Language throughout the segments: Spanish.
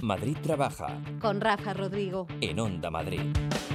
Madrid Trabaja con Rafa Rodrigo en Onda Madrid.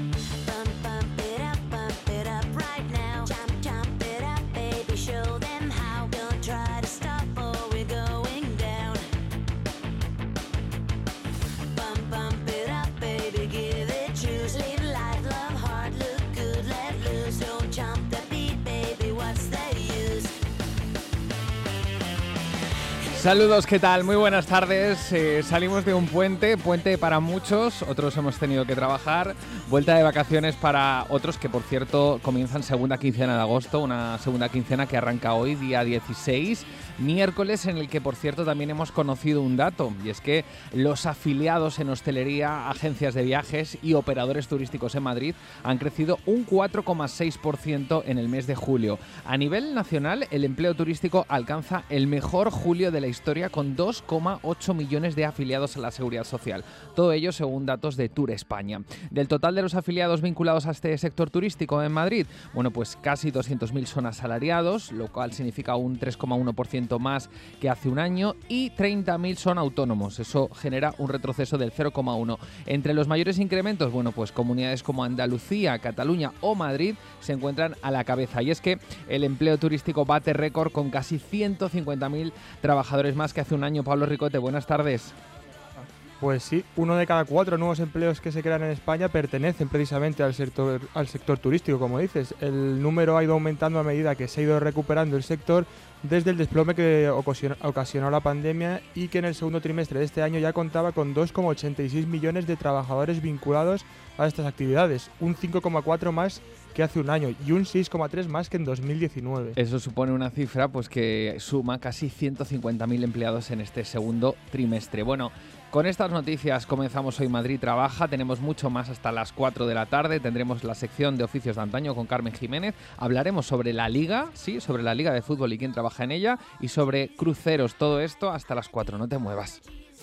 Saludos, ¿qué tal? Muy buenas tardes. Salimos de un puente para muchos, otros hemos tenido que trabajar, vuelta de vacaciones para otros que, por cierto, comienzan segunda quincena de agosto, una segunda quincena que arranca hoy, día 16, miércoles, en el que, por cierto, también hemos conocido un dato, y es que los afiliados en hostelería, agencias de viajes y operadores turísticos en Madrid han crecido un 4,6% en el mes de julio. A nivel nacional, el empleo turístico alcanza el mejor julio de la historia con 2,8 millones de afiliados a la Seguridad Social. Todo ello según datos de Tour España. Del total de los afiliados vinculados a este sector turístico en Madrid, bueno, pues casi 200.000 son asalariados, lo cual significa un 3,1% más que hace un año, y 30.000 son autónomos. Eso genera un retroceso del 0,1%. Entre los mayores incrementos, bueno, pues comunidades como Andalucía, Cataluña o Madrid se encuentran a la cabeza. Y es que el empleo turístico bate récord con casi 150.000 trabajadores más que hace un año. Pablo Ricote, buenas tardes. Pues sí, 1 de cada 4 nuevos empleos que se crean en España pertenecen precisamente al sector turístico, como dices. El número ha ido aumentando a medida que se ha ido recuperando el sector desde el desplome que ocasionó la pandemia, y que en el segundo trimestre de este año ya contaba con 2,86 millones de trabajadores vinculados a estas actividades, un 5,4 más que hace un año y un 6,3 más que en 2019. Eso supone una cifra pues que suma casi 150.000 empleados en este segundo trimestre. Bueno, con estas noticias comenzamos hoy Madrid Trabaja. Tenemos mucho más hasta las 4 de la tarde. Tendremos la sección de oficios de antaño con Carmen Jiménez. Hablaremos sobre la Liga, sí, sobre la Liga de Fútbol y quién trabaja en ella, y sobre cruceros. Todo esto hasta las 4. No te muevas.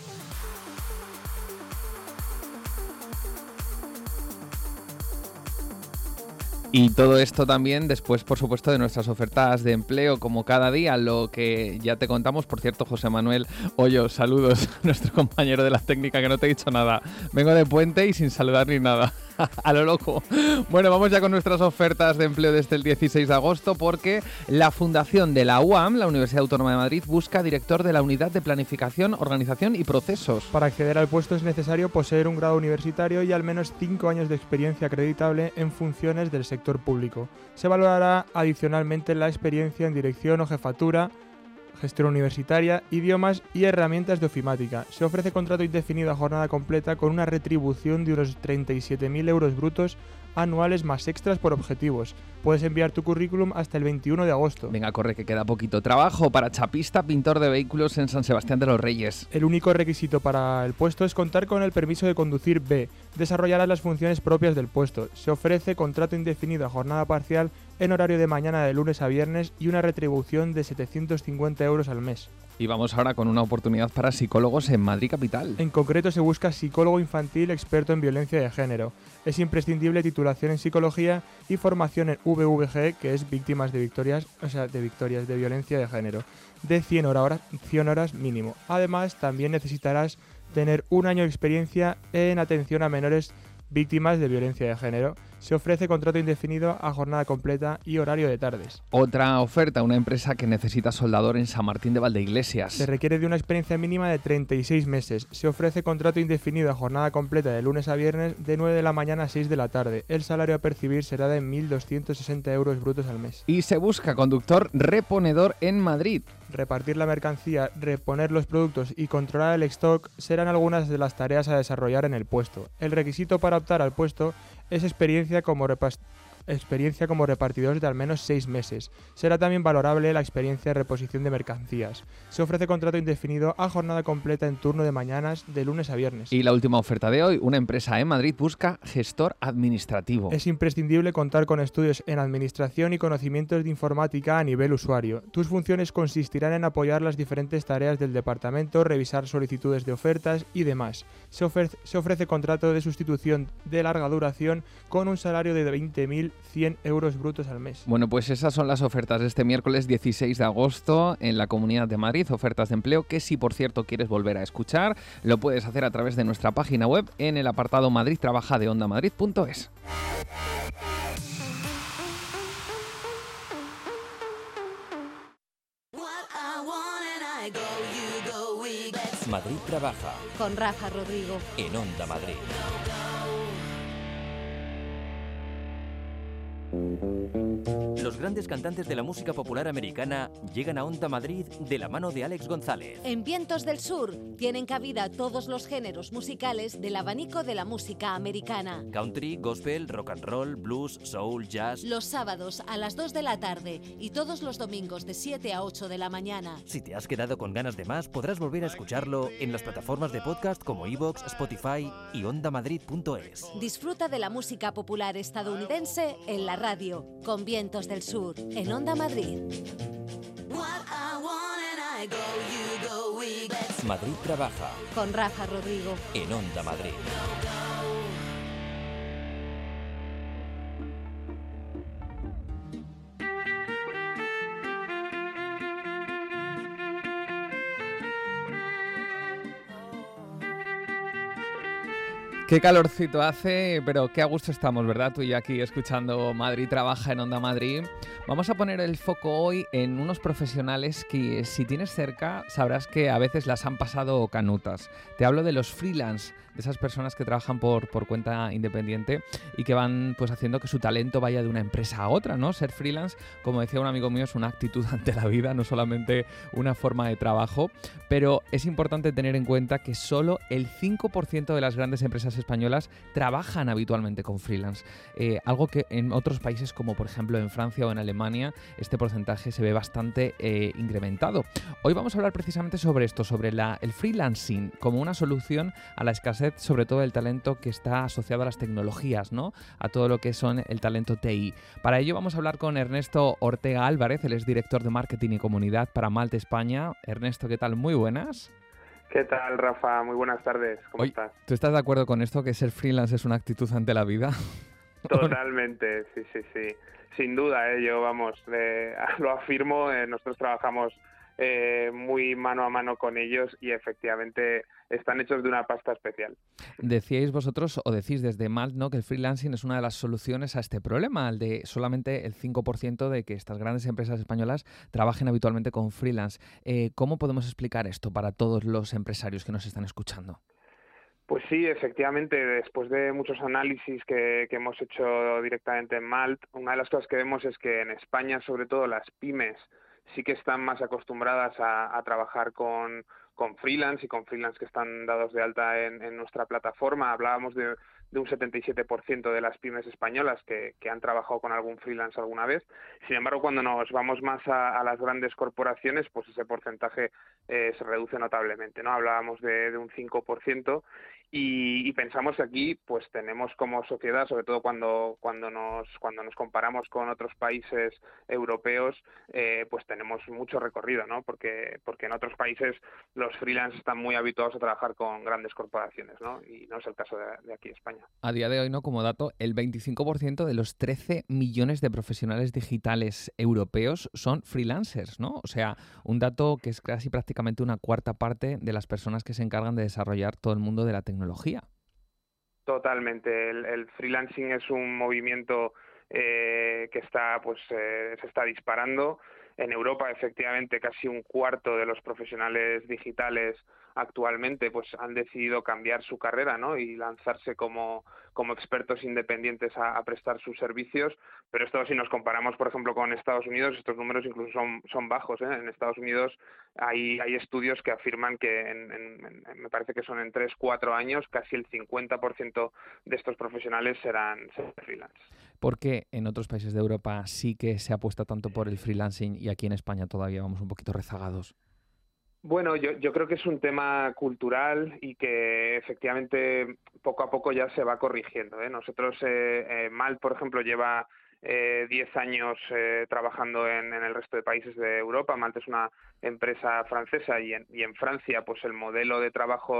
Y todo esto también después, por supuesto, de nuestras ofertas de empleo, como cada día, lo que ya te contamos. Por cierto, José Manuel Hoyos, saludos, nuestro compañero de la técnica, que no te he dicho nada. Vengo de puente y sin saludar ni nada. A lo loco. Bueno, vamos ya con nuestras ofertas de empleo desde el 16 de agosto, porque la Fundación de la UAM, la Universidad Autónoma de Madrid, busca director de la Unidad de Planificación, Organización y Procesos. Para acceder al puesto es necesario poseer un grado universitario y al menos 5 años de experiencia acreditable en funciones del sector público. Se valorará adicionalmente la experiencia en dirección o jefatura, gestión universitaria, idiomas y herramientas de ofimática. Se ofrece contrato indefinido a jornada completa con una retribución de unos 37.000 euros brutos anuales más extras por objetivos. Puedes enviar tu currículum hasta el 21 de agosto. Venga, corre, que queda poquito. Trabajo para chapista, pintor de vehículos en San Sebastián de los Reyes. El único requisito para el puesto es contar con el permiso de conducir B. Desarrollarás las funciones propias del puesto. Se ofrece contrato indefinido a jornada parcial en horario de mañana de lunes a viernes y una retribución de 750 euros al mes. Y vamos ahora con una oportunidad para psicólogos en Madrid Capital. En concreto se busca psicólogo infantil experto en violencia de género. Es imprescindible titulación en psicología y formación en VVG, que es víctimas de victorias de violencia de género, de 100 horas mínimo. Además, también necesitarás tener un año de experiencia en atención a menores víctimas de violencia de género. Se ofrece contrato indefinido a jornada completa y horario de tardes. Otra oferta, una empresa que necesita soldador en San Martín de Valdeiglesias. Se requiere de una experiencia mínima de 36 meses. Se ofrece contrato indefinido a jornada completa de lunes a viernes de 9 de la mañana a 6 de la tarde. El salario a percibir será de 1.260 euros brutos al mes. Y se busca conductor reponedor en Madrid. Repartir la mercancía, reponer los productos y controlar el stock serán algunas de las tareas a desarrollar en el puesto. El requisito para optar al puesto es experiencia como repartidor de al menos 6 meses. Será también valorable la experiencia de reposición de mercancías. Se ofrece contrato indefinido a jornada completa en turno de mañanas de lunes a viernes. Y la última oferta de hoy, una empresa en Madrid busca gestor administrativo. Es imprescindible contar con estudios en administración y conocimientos de informática a nivel usuario. Tus funciones consistirán en apoyar las diferentes tareas del departamento, revisar solicitudes de ofertas y demás. Se ofrece contrato de sustitución de larga duración con un salario de 20.000 1.100 euros brutos al mes. Bueno, pues esas son las ofertas de este miércoles 16 de agosto en la Comunidad de Madrid, ofertas de empleo que si por cierto quieres volver a escuchar, lo puedes hacer a través de nuestra página web en el apartado Madrid Trabaja de ondamadrid.es. Madrid Trabaja con Rafa Rodrigo en Onda Madrid. Los grandes cantantes de la música popular americana llegan a Onda Madrid de la mano de Alex González. En Vientos del Sur tienen cabida todos los géneros musicales del abanico de la música americana. Country, gospel, rock and roll, blues, soul, jazz. Los sábados a las 2 de la tarde y todos los domingos de 7 a 8 de la mañana. Si te has quedado con ganas de más, podrás volver a escucharlo en las plataformas de podcast como iVoox, Spotify y ondamadrid.es. Disfruta de la música popular estadounidense en la radio, con Vientos del Sur, en Onda Madrid. Madrid Trabaja con Rafa Rodrigo en Onda Madrid. Qué calorcito hace, pero qué a gusto estamos, ¿verdad? Tú y yo aquí escuchando Madrid Trabaja en Onda Madrid. Vamos a poner el foco hoy en unos profesionales que si tienes cerca sabrás que a veces las han pasado canutas. Te hablo de los freelance, de esas personas que trabajan por cuenta independiente y que van pues haciendo que su talento vaya de una empresa a otra, ¿no? Ser freelance, como decía un amigo mío, es una actitud ante la vida, no solamente una forma de trabajo, pero es importante tener en cuenta que solo el 5% de las grandes empresas españolas trabajan habitualmente con freelance, algo que en otros países como por ejemplo en Francia o en Alemania este porcentaje se ve bastante incrementado. Hoy vamos a hablar precisamente sobre esto, sobre el freelancing como una solución a la escasez sobre todo del talento que está asociado a las tecnologías, ¿no? A todo lo que son el talento TI. Para ello vamos a hablar con Ernesto Ortega Álvarez, él es director de marketing y comunidad para Malt España. Ernesto, ¿qué tal? Muy buenas. ¿Qué tal, Rafa? Muy buenas tardes. ¿Cómo estás? ¿Tú estás de acuerdo con esto, que ser freelance es una actitud ante la vida? Totalmente, sí. Sin duda, yo, lo afirmo, nosotros trabajamos muy mano a mano con ellos y efectivamente están hechos de una pasta especial. Decíais vosotros, o decís desde Malt, ¿no?, que el freelancing es una de las soluciones a este problema, al de solamente el 5% de que estas grandes empresas españolas trabajen habitualmente con freelance. ¿Cómo podemos explicar esto para todos los empresarios que nos están escuchando? Pues sí, efectivamente, después de muchos análisis que hemos hecho directamente en Malt, una de las cosas que vemos es que en España, sobre todo las pymes, sí que están más acostumbradas a trabajar con freelance y con freelance que están dados de alta en nuestra plataforma. Hablábamos de un 77% de las pymes españolas que han trabajado con algún freelance alguna vez. Sin embargo, cuando nos vamos más a las grandes corporaciones, pues ese porcentaje se reduce notablemente, ¿no? Hablábamos de un 5%. Y pensamos que aquí pues tenemos como sociedad, sobre todo cuando nos comparamos con otros países europeos, pues tenemos mucho recorrido, ¿no? Porque en otros países los freelance están muy habituados a trabajar con grandes corporaciones, ¿no? Y no es el caso de aquí, España. A día de hoy, ¿no?, como dato, el 25% de los 13 millones de profesionales digitales europeos son freelancers, ¿no? O sea, un dato que es casi prácticamente una cuarta parte de las personas que se encargan de desarrollar todo el mundo de la tecnología. Totalmente. El freelancing es un movimiento que se está disparando. En Europa, efectivamente, casi un cuarto de los profesionales digitales actualmente pues han decidido cambiar su carrera, ¿no?, y lanzarse como expertos independientes a prestar sus servicios. Pero esto, si nos comparamos, por ejemplo, con Estados Unidos, estos números incluso son bajos, ¿eh? En Estados Unidos hay estudios que afirman que me parece que son en 3-4 años, casi el 50% de estos profesionales serán freelance. ¿Por qué en otros países de Europa sí que se apuesta tanto por el freelancing y aquí en España todavía vamos un poquito rezagados? Bueno, yo creo que es un tema cultural y que efectivamente poco a poco ya se va corrigiendo, ¿eh? Nosotros, Malt, por ejemplo, lleva 10 años trabajando en el resto de países de Europa. Malt es una empresa francesa y en Francia pues el modelo de trabajo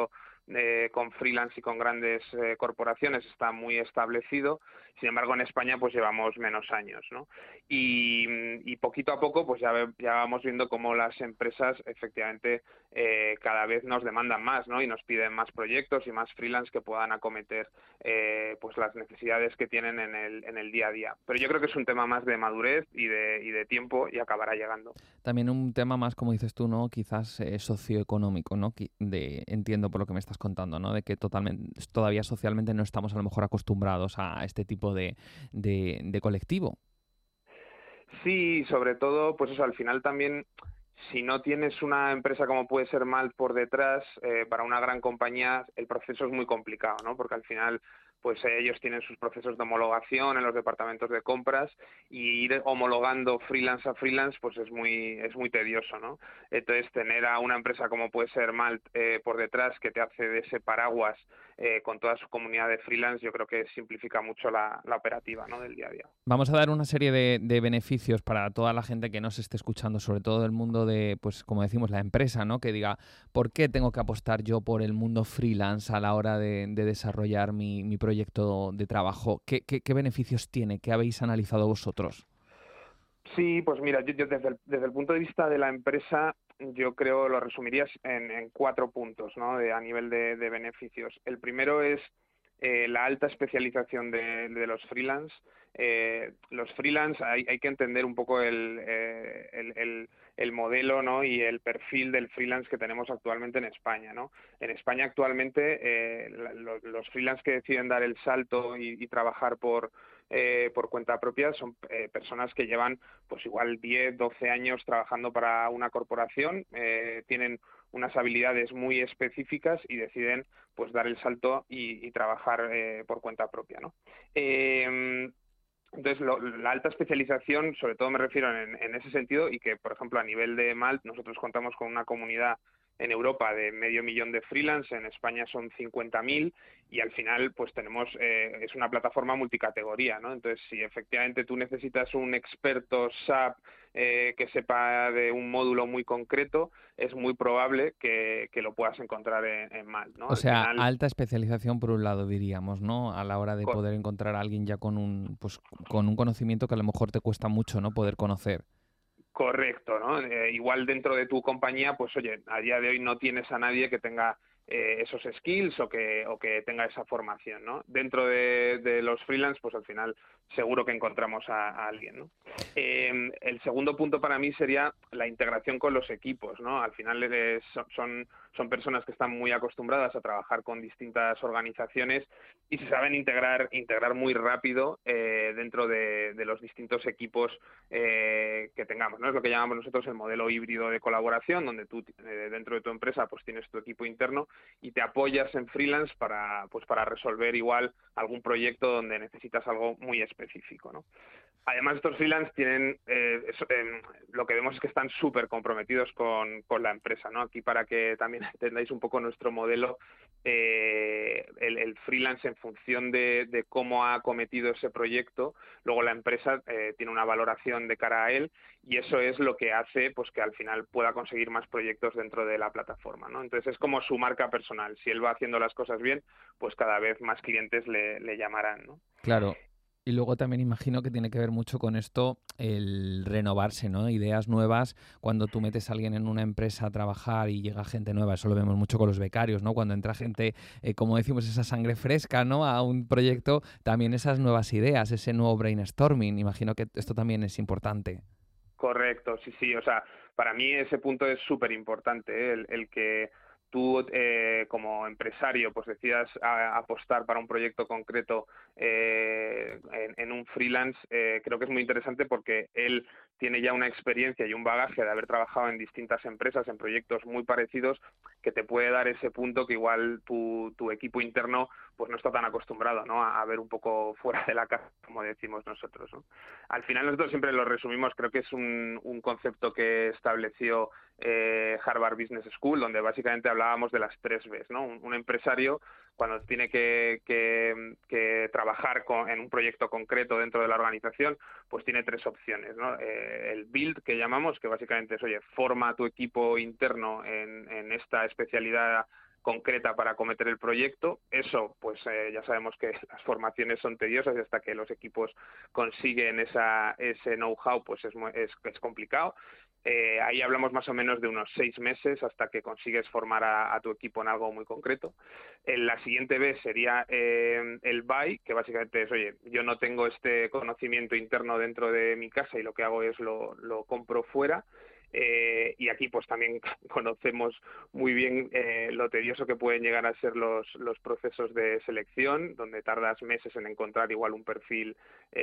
con freelance y con grandes corporaciones está muy establecido. Sin embargo, en España pues llevamos menos años, ¿no? Y poquito a poco pues ya vamos viendo cómo las empresas efectivamente cada vez nos demandan más, ¿no? Y nos piden más proyectos y más freelance que puedan acometer pues las necesidades que tienen en el día a día. Pero yo creo que es un tema más de madurez y de tiempo, y acabará llegando. También un tema más, como dices tú, ¿no? Quizás socioeconómico, ¿no? Entiendo por lo que me estás contando, ¿no? De que todavía socialmente no estamos a lo mejor acostumbrados a este tipo de colectivo. Sí, sobre todo, pues eso, al final también, si no tienes una empresa como puede ser Malt por detrás, para una gran compañía el proceso es muy complicado, ¿no? Porque al final pues ellos tienen sus procesos de homologación en los departamentos de compras, y ir homologando freelance a freelance pues es muy tedioso, ¿no? Entonces, tener a una empresa como puede ser Malt por detrás, que te hace de ese paraguas con toda su comunidad de freelance, yo creo que simplifica mucho la operativa, ¿no? Del día a día. Vamos a dar una serie de beneficios para toda la gente que nos esté escuchando, sobre todo del mundo de, pues como decimos, la empresa, ¿no? Que diga, ¿por qué tengo que apostar yo por el mundo freelance a la hora de desarrollar mi proyecto de trabajo? ¿Qué beneficios tiene? ¿Qué habéis analizado vosotros? Sí, pues mira, yo desde el punto de vista de la empresa, yo creo lo resumirías en 4 puntos, ¿no? A nivel de beneficios. El primero es la alta especialización de los freelance. Los freelance hay que entender un poco el modelo, ¿no? Y el perfil del freelance que tenemos actualmente en España, ¿no? En España actualmente los freelance que deciden dar el salto y trabajar por cuenta propia son personas que llevan pues igual 10, 12 años trabajando para una corporación, tienen unas habilidades muy específicas y deciden pues dar el salto y trabajar por cuenta propia, ¿no? Entonces, la alta especialización, sobre todo me refiero en ese sentido, y que, por ejemplo, a nivel de Malt, nosotros contamos con una comunidad en Europa de 500.000 de freelance, en España son 50.000, y al final pues tenemos, es una plataforma multicategoría, ¿no? Entonces, si efectivamente tú necesitas un experto SAP que sepa de un módulo muy concreto, es muy probable que lo puedas encontrar en Malt, ¿no? O Al sea, final, alta especialización por un lado, diríamos, ¿no? A la hora de poder encontrar a alguien ya pues, con un conocimiento que a lo mejor te cuesta mucho, ¿no? Poder conocer. correcto, ¿no? Igual dentro de tu compañía, pues oye, a día de hoy no tienes a nadie que tenga esos skills o que tenga esa formación, ¿no? Dentro de los freelance, pues al final seguro que encontramos a alguien, ¿no? El segundo punto para mí sería la integración con los equipos, ¿no? Al final son personas que están muy acostumbradas a trabajar con distintas organizaciones y se saben integrar muy rápido dentro de los distintos equipos que tengamos, ¿no? Es lo que llamamos nosotros el modelo híbrido de colaboración, donde tú dentro de tu empresa pues tienes tu equipo interno y te apoyas en freelance para resolver igual algún proyecto donde necesitas algo muy específico, ¿no? Además, estos freelance tienen, lo que vemos es que están súper comprometidos con la empresa, ¿no? Aquí, para que también entendáis un poco nuestro modelo, el freelance, en función de cómo ha acometido ese proyecto, luego la empresa tiene una valoración de cara a él, y eso es lo que hace pues que al final pueda conseguir más proyectos dentro de la plataforma, ¿no? Entonces, es como su marca personal. Si él va haciendo las cosas bien, pues cada vez más clientes le llamarán, ¿no? Claro. Y luego también imagino que tiene que ver mucho con esto el renovarse, ¿no? Ideas nuevas. Cuando tú metes a alguien en una empresa a trabajar y llega gente nueva, eso lo vemos mucho con los becarios, ¿no? Cuando entra gente, como decimos, esa sangre fresca, ¿no? A un proyecto, también esas nuevas ideas, ese nuevo brainstorming. Imagino que esto también es importante. Correcto, sí. O sea, para mí ese punto es súper importante, ¿eh? El que tú como empresario pues decidas apostar para un proyecto concreto en un freelance, creo que es muy interesante porque él tiene ya una experiencia y un bagaje de haber trabajado en distintas empresas, en proyectos muy parecidos, que te puede dar ese punto que igual tu equipo interno pues no está tan acostumbrado, ¿no? A ver un poco fuera de la caja, como decimos nosotros, ¿no? Al final nosotros siempre lo resumimos, creo que es un concepto que estableció Harvard Business School, donde básicamente hablábamos de las 3 Bs, ¿no? Un empresario, cuando tiene que trabajar en un proyecto concreto dentro de la organización, pues tiene 3 opciones, ¿no? El build, que llamamos, que básicamente es, oye, forma tu equipo interno en esta especialidad concreta para acometer el proyecto. Eso, pues ya sabemos que las formaciones son tediosas y hasta que los equipos consiguen ese know-how, pues es complicado. Ahí hablamos más o menos de unos 6 meses hasta que consigues formar a tu equipo en algo muy concreto. La siguiente vez sería el buy, que básicamente es, oye, yo no tengo este conocimiento interno dentro de mi casa y lo que hago es lo compro fuera. Y aquí pues también conocemos muy bien lo tedioso que pueden llegar a ser los procesos de selección, donde tardas meses en encontrar igual un perfil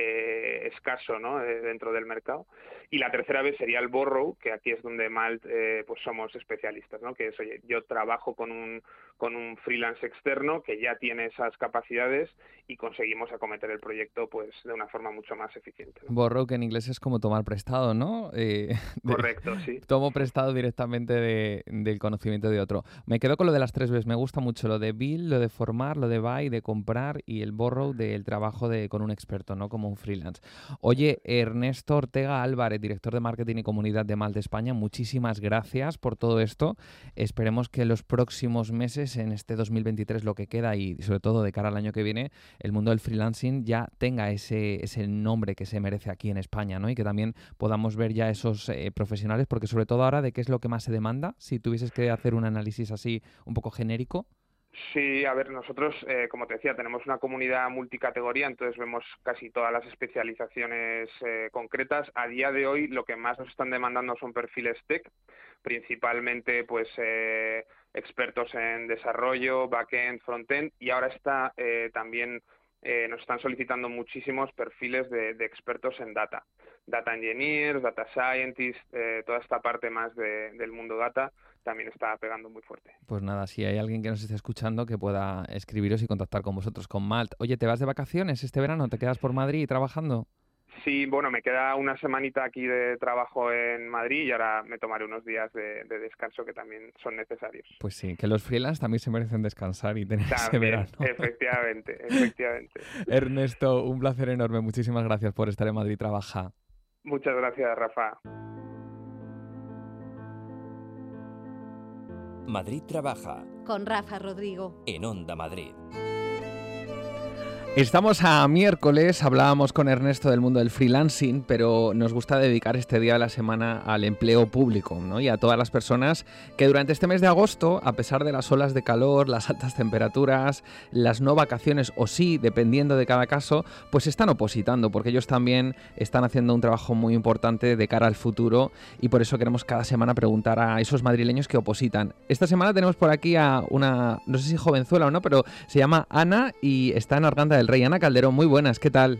escaso, ¿no? Dentro del mercado. Y la tercera vez sería el borrow, que aquí es donde Malt pues somos especialistas, ¿no? Que es, oye, yo trabajo con un freelance externo que ya tiene esas capacidades y conseguimos acometer el proyecto pues de una forma mucho más eficiente, ¿no? Borrow, que en inglés es como tomar prestado, ¿no? Correcto, sí. Tomo prestado directamente del conocimiento de otro. Me quedo con lo de las 3 Bs. Me gusta mucho lo de build, lo de formar, lo de buy, de comprar, y el borrow del trabajo con un experto, no como un freelance. Oye, Ernesto Ortega Álvarez, director de marketing y comunidad de Malt España, muchísimas gracias por todo esto. Esperemos que en los próximos meses, en este 2023, lo que queda y sobre todo de cara al año que viene, el mundo del freelancing ya tenga ese nombre que se merece aquí en España, ¿no? Y que también podamos ver ya esos profesionales, porque sobre todo ahora, ¿de qué es lo que más se demanda? Si tuvieses que hacer un análisis así un poco genérico. Sí, a ver, nosotros, como te decía, tenemos una comunidad multicategoría, entonces vemos casi todas las especializaciones concretas. A día de hoy lo que más nos están demandando son perfiles tech, principalmente pues expertos en desarrollo, backend, frontend, y ahora está también nos están solicitando muchísimos perfiles de expertos en data engineers, data scientists, toda esta parte más del mundo data también está pegando muy fuerte. Pues nada, si hay alguien que nos esté escuchando que pueda escribiros y contactar con vosotros, con Malt. Oye, ¿te vas de vacaciones este verano? ¿Te quedas por Madrid trabajando? Sí, bueno, me queda una semanita aquí de trabajo en Madrid y ahora me tomaré unos días de descanso que también son necesarios. Pues sí, que los freelance también se merecen descansar y tener ese También, verano. efectivamente. Ernesto, un placer enorme. Muchísimas gracias por estar en Madrid Trabaja. Muchas gracias, Rafa. Madrid Trabaja. Con Rafa Rodrigo. En Onda Madrid. Estamos a miércoles, hablábamos con Ernesto del mundo del freelancing, pero nos gusta dedicar este día de la semana al empleo público, ¿no? Y a todas las personas que durante este mes de agosto, a pesar de las olas de calor, las altas temperaturas, las no vacaciones o sí, dependiendo de cada caso, pues están opositando, porque ellos también están haciendo un trabajo muy importante de cara al futuro y por eso queremos cada semana preguntar a esos madrileños que opositan. Esta semana tenemos por aquí a una, no sé si jovenzuela o no, pero se llama Ana y está en Arganda del Rey. Ana Calderón, muy buenas, ¿qué tal?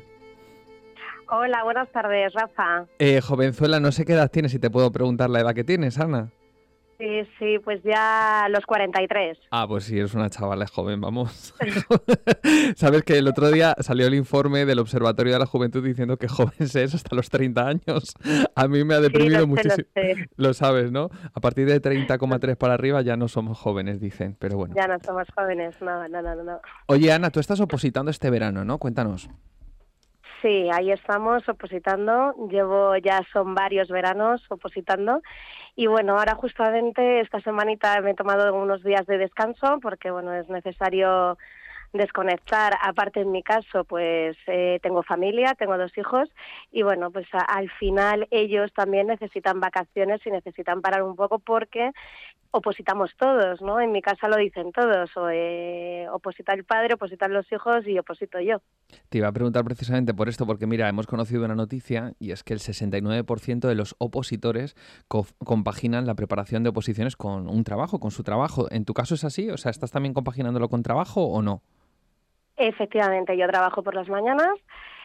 Hola, buenas tardes, Rafa. Jovenzuela, no sé qué edad tienes, si te puedo preguntar la edad que tienes, Ana. Sí, pues ya los 43. Ah, pues sí, eres una chavala joven, vamos. Sabes que el otro día salió el informe del Observatorio de la Juventud diciendo que joven se es hasta los 30 años. A mí me ha deprimido muchísimo. Lo sabes, ¿no? A partir de 30,3 para arriba ya no somos jóvenes, dicen, pero bueno. Ya no somos jóvenes, no. Oye, Ana, tú estás opositando este verano, ¿no? Cuéntanos. Sí, ahí estamos opositando. Son varios veranos opositando. Y bueno, ahora justamente esta semanita me he tomado unos días de descanso porque bueno, es necesario desconectar. Aparte, en mi caso, pues tengo familia, tengo 2 hijos y bueno, pues al final ellos también necesitan vacaciones y necesitan parar un poco porque opositamos todos, ¿no? En mi casa lo dicen todos, oposita el padre, opositan los hijos y oposito yo. Te iba a preguntar precisamente por esto, porque mira, hemos conocido una noticia y es que el 69% de los opositores compaginan la preparación de oposiciones con un trabajo, con su trabajo. ¿En tu caso es así? O sea, ¿estás también compaginándolo con trabajo o no? Efectivamente, yo trabajo por las mañanas,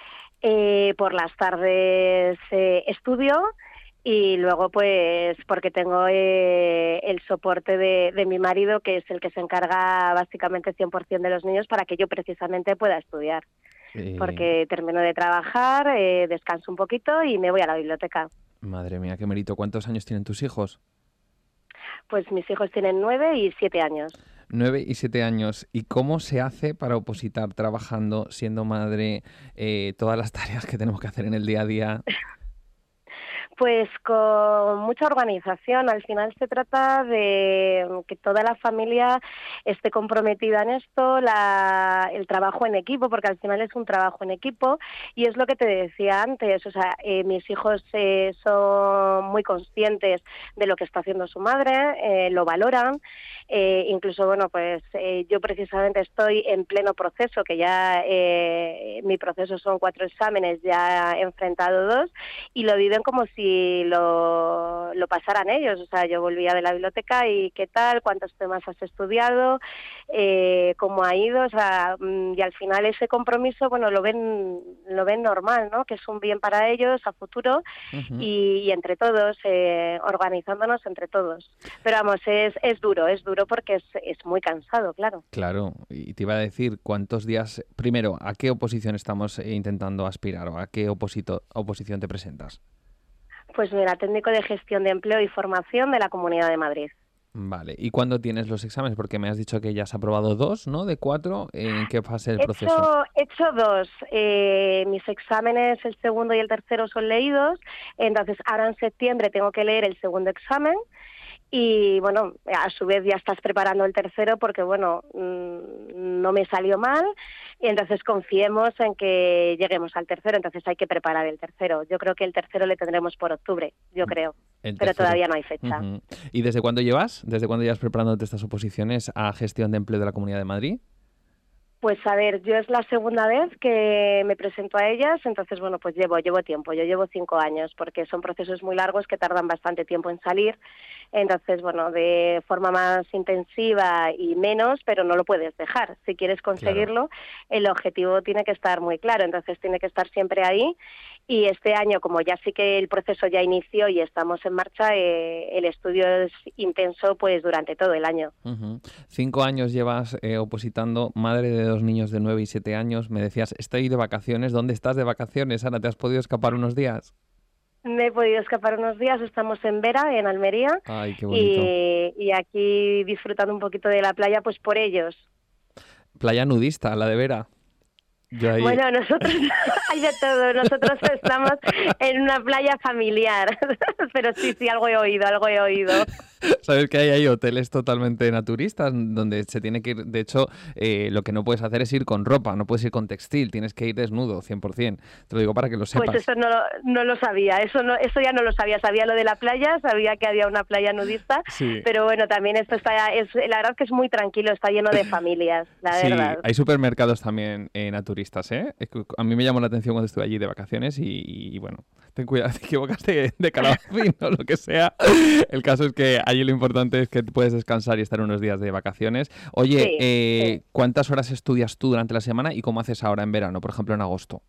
por las tardes estudio. Y luego, pues, porque tengo el soporte de mi marido, que es el que se encarga básicamente 100% de los niños para que yo precisamente pueda estudiar. Porque termino de trabajar, descanso un poquito y me voy a la biblioteca. Madre mía, qué mérito. ¿Cuántos años tienen tus hijos? Pues mis hijos tienen 9 y 7 años. 9 y 7 años. ¿Y cómo se hace para opositar trabajando, siendo madre, todas las tareas que tenemos que hacer en el día a día? Pues con mucha organización. Al final se trata de que toda la familia esté comprometida en esto, el trabajo en equipo, porque al final es un trabajo en equipo, y es lo que te decía antes. O sea, mis hijos son muy conscientes de lo que está haciendo su madre, lo valoran. Incluso, bueno, pues yo precisamente estoy en pleno proceso, que ya mi proceso son 4 exámenes, ya he enfrentado 2, y lo viven como si lo pasaran ellos. O sea, yo volvía de la biblioteca y ¿qué tal? ¿Cuántos temas has estudiado? ¿Cómo ha ido? O sea, y al final ese compromiso, bueno, lo ven normal, ¿no? Que es un bien para ellos a futuro. Ujú. y entre todos, organizándonos entre todos. Pero vamos, es duro porque es muy cansado, claro. Claro, y te iba a decir, ¿cuántos días? Primero, ¿a qué oposición estamos intentando aspirar o a qué oposición te presentas? Pues mira, técnico de gestión de empleo y formación de la Comunidad de Madrid. Vale, ¿y cuándo tienes los exámenes? Porque me has dicho que ya has aprobado 2, ¿no? De 4, ¿en qué fase del proceso? He hecho 2. Mis exámenes, el segundo y el tercero, son leídos. Entonces, ahora en septiembre tengo que leer el segundo examen. Y bueno, a su vez ya estás preparando el tercero porque, bueno, no me salió mal, y entonces confiemos en que lleguemos al tercero. Entonces hay que preparar el tercero. Yo creo que el tercero le tendremos por octubre, yo creo, El pero tercero. todavía no hay fecha. Ujú. ¿Y desde cuándo llevas? ¿Desde cuándo llevas preparándote estas oposiciones a gestión de empleo de la Comunidad de Madrid? Pues a ver, yo es la segunda vez que me presento a ellas, entonces bueno, pues llevo tiempo, yo llevo 5 años, porque son procesos muy largos que tardan bastante tiempo en salir. Entonces, bueno, de forma más intensiva y menos, pero no lo puedes dejar. Si quieres conseguirlo, el objetivo tiene que estar muy claro, entonces tiene que estar siempre ahí. Y este año, como ya sí que el proceso ya inició y estamos en marcha, el estudio es intenso pues durante todo el año. 5 años llevas opositando, madre de 2 niños de 9 y 7 años. Me decías, estoy de vacaciones. ¿Dónde estás de vacaciones, Ana? ¿Te has podido escapar unos días? Me he podido escapar unos días, estamos en Vera, en Almería, Ay, qué bonito. y aquí disfrutando un poquito de la playa, pues por ellos. Playa nudista, la de Vera. Yo ahí... Bueno, nosotros hay de todo, nosotros estamos en una playa familiar, pero sí, algo he oído. Sabes que hay hoteles totalmente naturistas donde se tiene que ir, de hecho, lo que no puedes hacer es ir con ropa, no puedes ir con textil, tienes que ir desnudo, 100%. Te lo digo para que lo sepas. Pues eso no lo sabía, eso ya no lo sabía lo de la playa, sabía que había una playa nudista, Sí. Pero bueno, también esto la verdad que es muy tranquilo, está lleno de familias, la verdad. Sí, hay supermercados también naturistas, ¿eh? A mí me llamó la atención cuando estuve allí de vacaciones y bueno, ten cuidado, te equivocaste de calabacín o lo que sea. El caso es que allí lo importante es que puedes descansar y estar unos días de vacaciones. Oye, Sí. ¿cuántas horas estudias tú durante la semana y cómo haces ahora en verano, por ejemplo en agosto?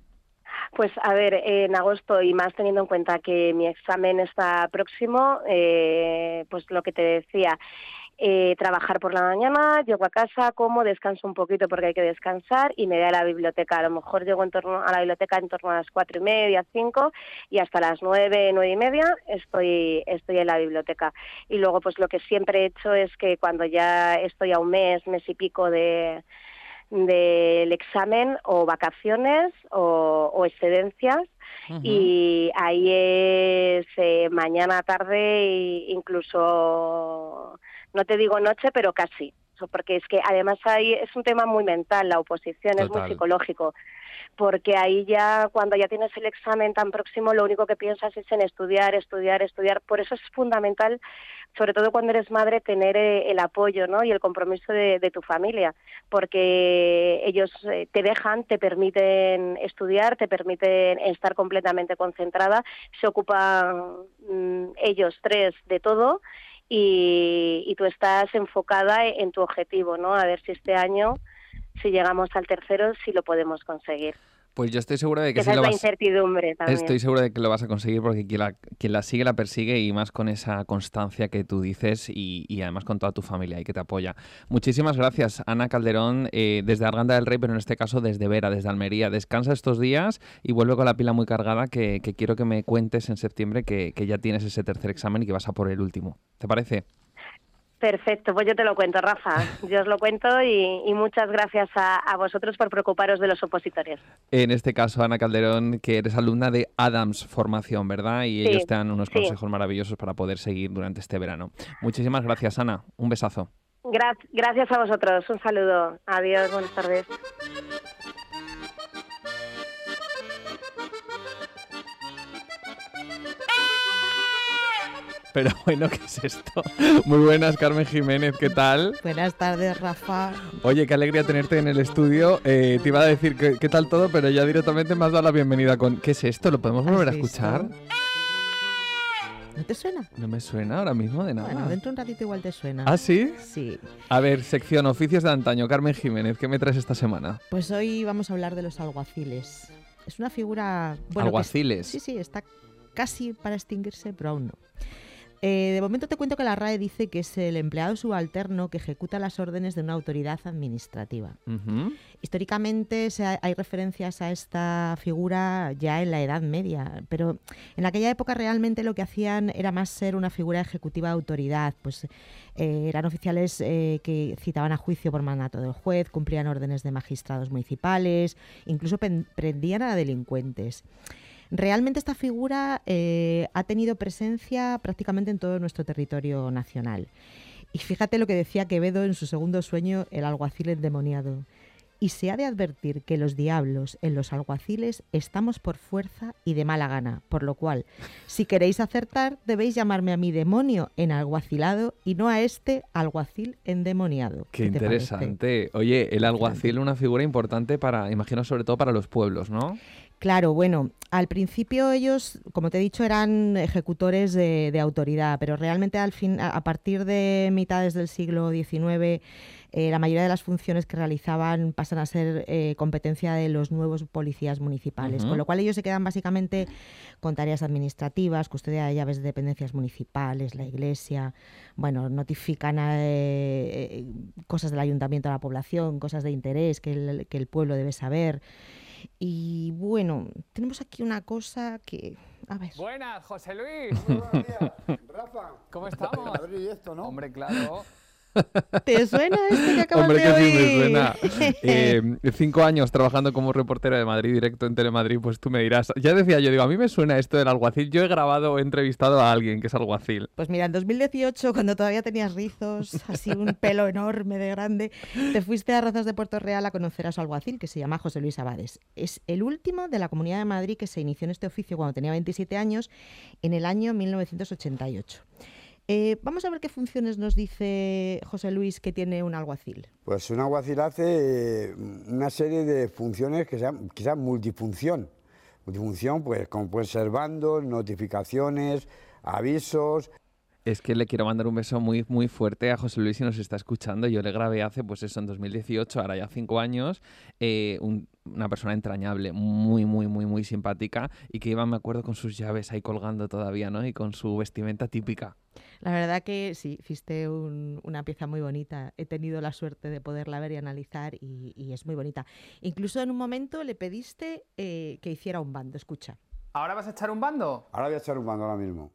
Pues a ver, en agosto, y más teniendo en cuenta que mi examen está próximo, pues lo que te decía, trabajar por la mañana, llego a casa, como, descanso un poquito porque hay que descansar y me voy a la biblioteca. A lo mejor llego a la biblioteca en torno a las 4:30, 5, y hasta las 9, 9:30 estoy en la biblioteca. Y luego pues lo que siempre he hecho es que cuando ya estoy a un mes y pico del examen, o vacaciones o excedencias, y ahí es mañana, tarde e incluso, no te digo noche, pero casi, porque es que además ahí es un tema muy mental, la oposición. Total. Es muy psicológico, porque ahí ya, cuando ya tienes el examen tan próximo, lo único que piensas es en estudiar. Por eso es fundamental, sobre todo cuando eres madre, tener el apoyo, ¿no? Y el compromiso de tu familia, porque ellos te dejan, te permiten estudiar, te permiten estar completamente concentrada, se ocupan ellos 3 de todo, y tú estás enfocada en tu objetivo, ¿no? A ver si este año, si llegamos al tercero, si lo podemos conseguir. Pues yo estoy segura de que Esa sí es lo la vas. incertidumbre también. Estoy segura de que lo vas a conseguir porque quien la sigue la persigue, y más con esa constancia que tú dices y además con toda tu familia y que te apoya. Muchísimas gracias, Ana Calderón, desde Arganda del Rey, pero en este caso desde Vera, desde Almería. Descansa estos días y vuelve con la pila muy cargada, que quiero que me cuentes en septiembre que ya tienes ese tercer examen y que vas a por el último. ¿Te parece? Perfecto, pues yo te lo cuento, Rafa. Yo os lo cuento y muchas gracias a vosotros por preocuparos de los opositores. En este caso, Ana Calderón, que eres alumna de Adams Formación, ¿verdad? Y Sí, ellos te dan unos sí. consejos maravillosos para poder seguir durante este verano. Muchísimas gracias, Ana. Un besazo. Gracias a vosotros. Un saludo. Adiós, buenas tardes. Pero bueno, ¿qué es esto? Muy buenas, Carmen Jiménez, ¿qué tal? Buenas tardes, Rafa. Oye, qué alegría tenerte en el estudio. Te iba a decir qué tal todo, pero ya directamente me has dado la bienvenida con... ¿Qué es esto? ¿Lo podemos volver a escuchar? ¿No te suena? No me suena ahora mismo de nada. Bueno, dentro de un ratito igual te suena. ¿Ah, sí? Sí. A ver, sección Oficios de Antaño. Carmen Jiménez, ¿qué me traes esta semana? Pues hoy vamos a hablar de los alguaciles. Es una figura... Bueno, ¿Alguaciles? Sí, está casi para extinguirse, pero aún no. De momento te cuento que la RAE dice que es el empleado subalterno que ejecuta las órdenes de una autoridad administrativa. Uh-huh. Históricamente hay referencias a esta figura ya en la Edad Media, pero en aquella época realmente lo que hacían era más ser una figura ejecutiva de autoridad, pues eran oficiales que citaban a juicio por mandato del juez, cumplían órdenes de magistrados municipales, incluso prendían a delincuentes. Realmente esta figura ha tenido presencia prácticamente en todo nuestro territorio nacional. Y fíjate lo que decía Quevedo en su segundo sueño, El alguacil endemoniado. Y se ha de advertir que los diablos en los alguaciles estamos por fuerza y de mala gana, por lo cual, si queréis acertar, debéis llamarme a mi demonio en alguacilado y no a este alguacil endemoniado. Qué interesante. Oye, el alguacil, una figura importante para, imagino, sobre todo para los pueblos, ¿no? Claro, bueno, al principio ellos, como te he dicho, eran ejecutores de autoridad, pero realmente a partir de mitades del siglo XIX, la mayoría de las funciones que realizaban pasan a ser competencia de los nuevos policías municipales, con lo cual ellos se quedan básicamente con tareas administrativas, custodia de llaves de dependencias municipales, la iglesia, bueno, notifican cosas del ayuntamiento a la población, cosas de interés que el pueblo debe saber. Y bueno, tenemos aquí una cosa que... A ver. Buenas, José Luis. Muy buenos días, Rafa. ¿Cómo estamos? Madrid y esto, ¿no? Hombre, claro. ¿Te suena esto que acabas Hombre, de oír? Sí me suena. 5 años trabajando como reportero de Madrid Directo en Telemadrid, pues tú me dirás. Ya decía yo, digo, a mí me suena esto del alguacil. Yo he grabado o he entrevistado a alguien que es alguacil. Pues mira, en 2018, cuando todavía tenías rizos, así un pelo enorme de grande, te fuiste a Rozas de Puerto Real a conocer a su alguacil, que se llama José Luis Abades. Es el último de la Comunidad de Madrid que se inició en este oficio cuando tenía 27 años, en el año 1988. Vamos a ver qué funciones nos dice José Luis que tiene un alguacil. Pues un alguacil hace una serie de funciones que sean quizás multifunción. Multifunción, pues como pueden ser bandos, notificaciones, avisos. Es que le quiero mandar un beso muy, muy fuerte a José Luis si nos está escuchando. Yo le grabé hace, pues eso, en 2018, ahora ya 5 años, una persona entrañable, muy, muy, muy, muy simpática y que iba, me acuerdo, con sus llaves ahí colgando todavía, ¿no? Y con su vestimenta típica. La verdad que sí, hiciste una pieza muy bonita. He tenido la suerte de poderla ver y analizar y es muy bonita. Incluso en un momento le pediste que hiciera un bando. Escucha. ¿Ahora vas a echar un bando? Ahora voy a echar un bando ahora mismo.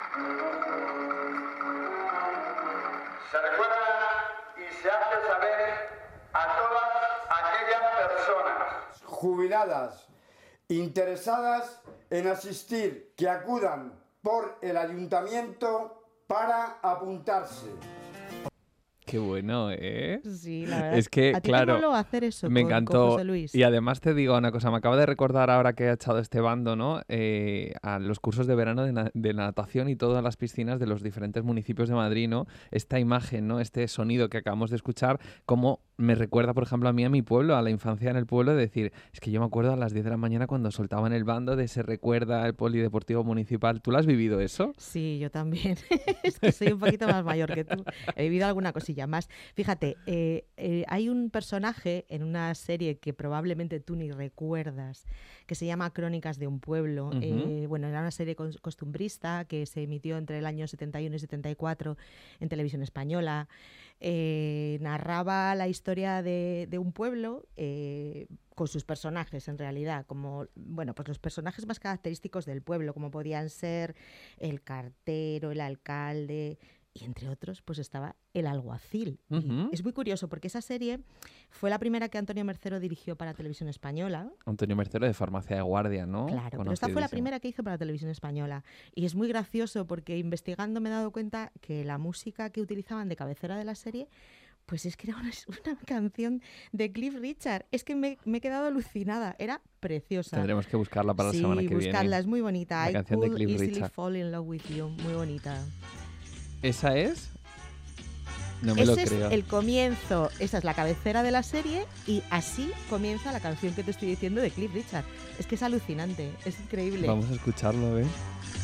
Se recuerda y se hace saber a todas aquellas personas Jubiladas, interesadas en asistir, que acudan por el ayuntamiento para apuntarse. Qué bueno, ¿eh? Sí, la verdad. Es que, ¿A ti claro, te moló hacer eso me con encantó. José Luis? Y además te digo una cosa, me acabo de recordar ahora que he echado este bando, ¿no? A los cursos de verano de natación y todas las piscinas de los diferentes municipios de Madrid, ¿no? Esta imagen, ¿no? Este sonido que acabamos de escuchar, como me recuerda, por ejemplo, a mí, a mi pueblo, a la infancia en el pueblo, de decir, es que yo me acuerdo a las 10 de la mañana cuando soltaban el bando de se recuerda el polideportivo municipal. ¿Tú lo has vivido eso? Sí, yo también. Es que soy un poquito más mayor que tú. He vivido alguna cosilla más. Fíjate, hay un personaje en una serie que probablemente tú ni recuerdas, que se llama Crónicas de un pueblo. Bueno, era una serie costumbrista que se emitió entre el año 71 y 74 en televisión española. Narraba la historia de un pueblo con sus personajes, en realidad, como, bueno, pues los personajes más característicos del pueblo, como podían ser el cartero, el alcalde, y entre otros pues estaba El Alguacil. Ujú. Es muy curioso porque esa serie fue la primera que Antonio Mercero dirigió para Televisión Española. Antonio Mercero de Farmacia de Guardia, ¿no? Claro, pero esta fue la Conocidísimo. primera que hizo para Televisión Española. Y es muy gracioso porque investigando me he dado cuenta que la música que utilizaban de cabecera de la serie, pues es que era una canción de Cliff Richard. Es que me he quedado alucinada. Era preciosa. Tendremos que buscarla para la semana que Sí, buscarla, viene. es muy bonita. La I canción de could Cliff easily Richard. fall in love with you. Muy bonita. ¿Esa es? No me lo Ese es creo. el comienzo, esa es la cabecera de la serie y así comienza la canción que te estoy diciendo de Cliff Richard. Es que es alucinante, es increíble. Vamos a escucharlo, ¿ves?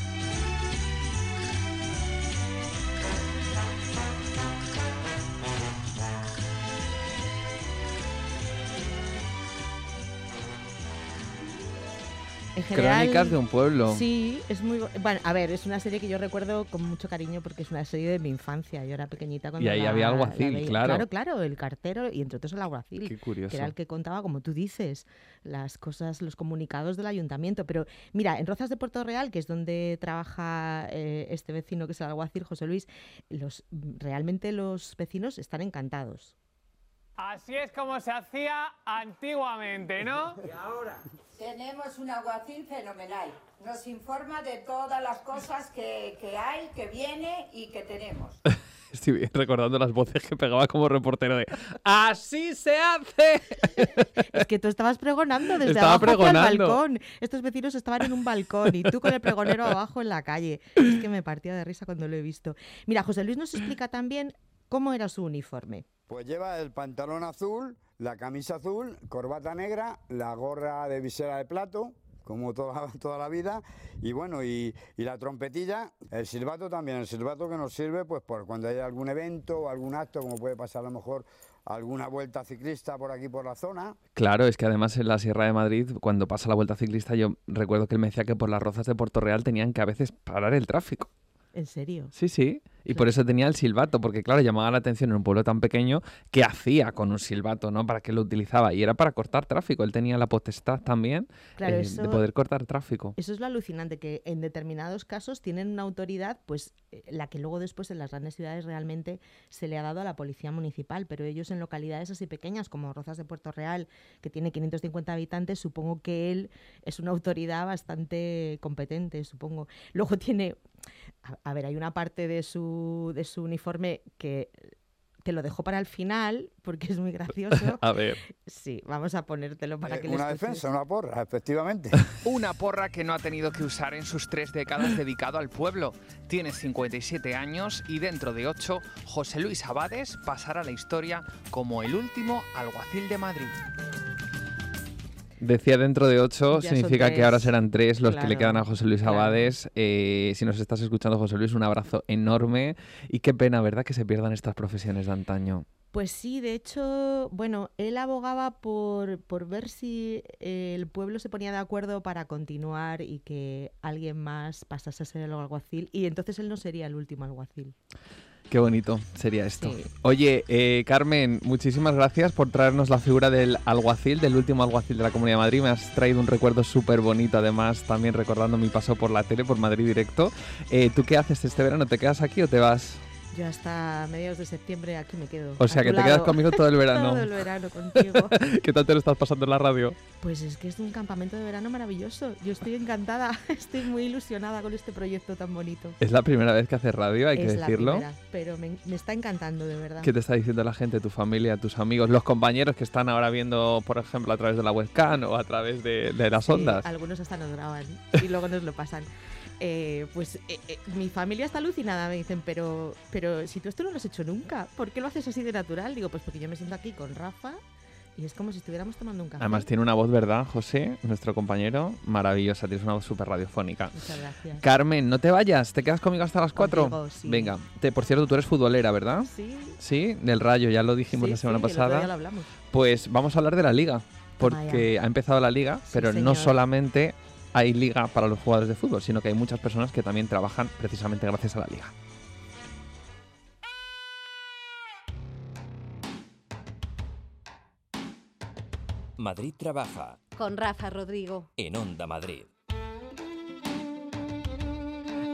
En general, Crónicas de un pueblo. Sí, es muy... Bueno, a ver, es una serie que yo recuerdo con mucho cariño porque es una serie de mi infancia. Yo era pequeñita cuando Y ahí había alguacil, veía. claro. Claro, el cartero y entre otros el alguacil. Qué curioso. Que era el que contaba, como tú dices, las cosas, los comunicados del ayuntamiento. Pero mira, en Rozas de Puerto Real, que es donde trabaja este vecino que es el alguacil, José Luis, realmente los vecinos están encantados. Así es como se hacía antiguamente, ¿no? Y ahora tenemos un alguacil fenomenal. Nos informa de todas las cosas que hay, que viene y que tenemos. Estoy recordando las voces que pegaba como reportero de ¡Así se hace! Es que tú estabas pregonando desde Estaba abajo hacia el pregonando. balcón. Estos vecinos estaban en un balcón y tú con el pregonero abajo en la calle. Es que me partía de risa cuando lo he visto. Mira, José Luis nos explica también cómo era su uniforme. Pues lleva el pantalón azul, la camisa azul, corbata negra, la gorra de visera de plato, como toda la vida, y bueno, y la trompetilla, el silbato también, el silbato que nos sirve pues por cuando hay algún evento o algún acto, como puede pasar a lo mejor alguna vuelta ciclista por aquí por la zona. Claro, es que además en la Sierra de Madrid, cuando pasa la Vuelta Ciclista, yo recuerdo que él me decía que por las Rozas de Puerto Real tenían que a veces parar el tráfico. ¿En serio? Sí, sí. Y por eso tenía el silbato, porque claro, llamaba la atención en un pueblo tan pequeño que hacía con un silbato, ¿no? ¿Para qué lo utilizaba? Y era para cortar tráfico. Él tenía la potestad también Claro, de eso- poder cortar tráfico. Eso es lo alucinante, que en determinados casos tienen una autoridad, pues la que luego después en las grandes ciudades realmente se le ha dado a la policía municipal, pero ellos en localidades así pequeñas como Rozas de Puerto Real, que tiene 550 habitantes, supongo que él es una autoridad bastante competente, supongo. Luego tiene, a ver, hay una parte de su uniforme que te lo dejo para el final porque es muy gracioso. A ver. Sí, vamos a ponértelo para que lo Una escuches. defensa, una porra, efectivamente. Una porra que no ha tenido que usar en sus 3 décadas dedicado al pueblo. Tiene 57 años y dentro de 8, José Luis Abades pasará a la historia como el último alguacil de Madrid. Decía dentro de 8, Ya son significa que 3. ahora serán 3 los que le Claro, quedan a José Luis claro. Abades. Si nos estás escuchando, José Luis, un abrazo enorme. Y qué pena, ¿verdad?, que se pierdan estas profesiones de antaño. Pues sí, de hecho, bueno, él abogaba por ver si el pueblo se ponía de acuerdo para continuar y que alguien más pasase a ser el alguacil y entonces él no sería el último alguacil. Qué bonito sería esto. Sí. Oye, Carmen, muchísimas gracias por traernos la figura del alguacil, del último alguacil de la Comunidad de Madrid. Me has traído un recuerdo súper bonito, además, también recordando mi paso por la tele, por Madrid Directo. ¿Tú qué haces este verano? ¿Te quedas aquí o te vas? Yo hasta mediados de septiembre aquí me quedo. O sea, a tu que te quedas lado. conmigo todo el verano. Todo el verano contigo. ¿Qué tal te lo estás pasando en la radio? Pues es que es un campamento de verano maravilloso. Yo estoy encantada, estoy muy ilusionada con este proyecto tan bonito. Es la primera vez que haces radio, hay que Es decirlo. la primera, pero me está encantando, de verdad. ¿Qué te está diciendo la gente, tu familia, tus amigos, los compañeros que están ahora viendo, por ejemplo, a través de la webcam o a través de las Sí, ondas? algunos hasta nos graban y luego nos lo pasan. Mi familia está alucinada, me dicen, pero si tú esto no lo has hecho nunca, ¿por qué lo haces así de natural? Digo, pues porque yo me siento aquí con Rafa y es como si estuviéramos tomando un café. Además tiene una voz, ¿verdad, José? Nuestro compañero, maravillosa, tienes una voz súper radiofónica. Muchas gracias. Carmen, no te vayas, ¿te quedas conmigo hasta las 4? Contigo, sí. Venga, por cierto, tú eres futbolera, ¿verdad? Sí. Sí, del Rayo, ya lo dijimos Sí, la semana sí, el otro pasada. día lo hablamos. Pues vamos a hablar de la Liga, porque ha empezado la Liga, pero no señor. solamente hay Liga para los jugadores de fútbol, sino que hay muchas personas que también trabajan precisamente gracias a la Liga. Madrid trabaja Con Rafa Rodrigo. en Onda Madrid.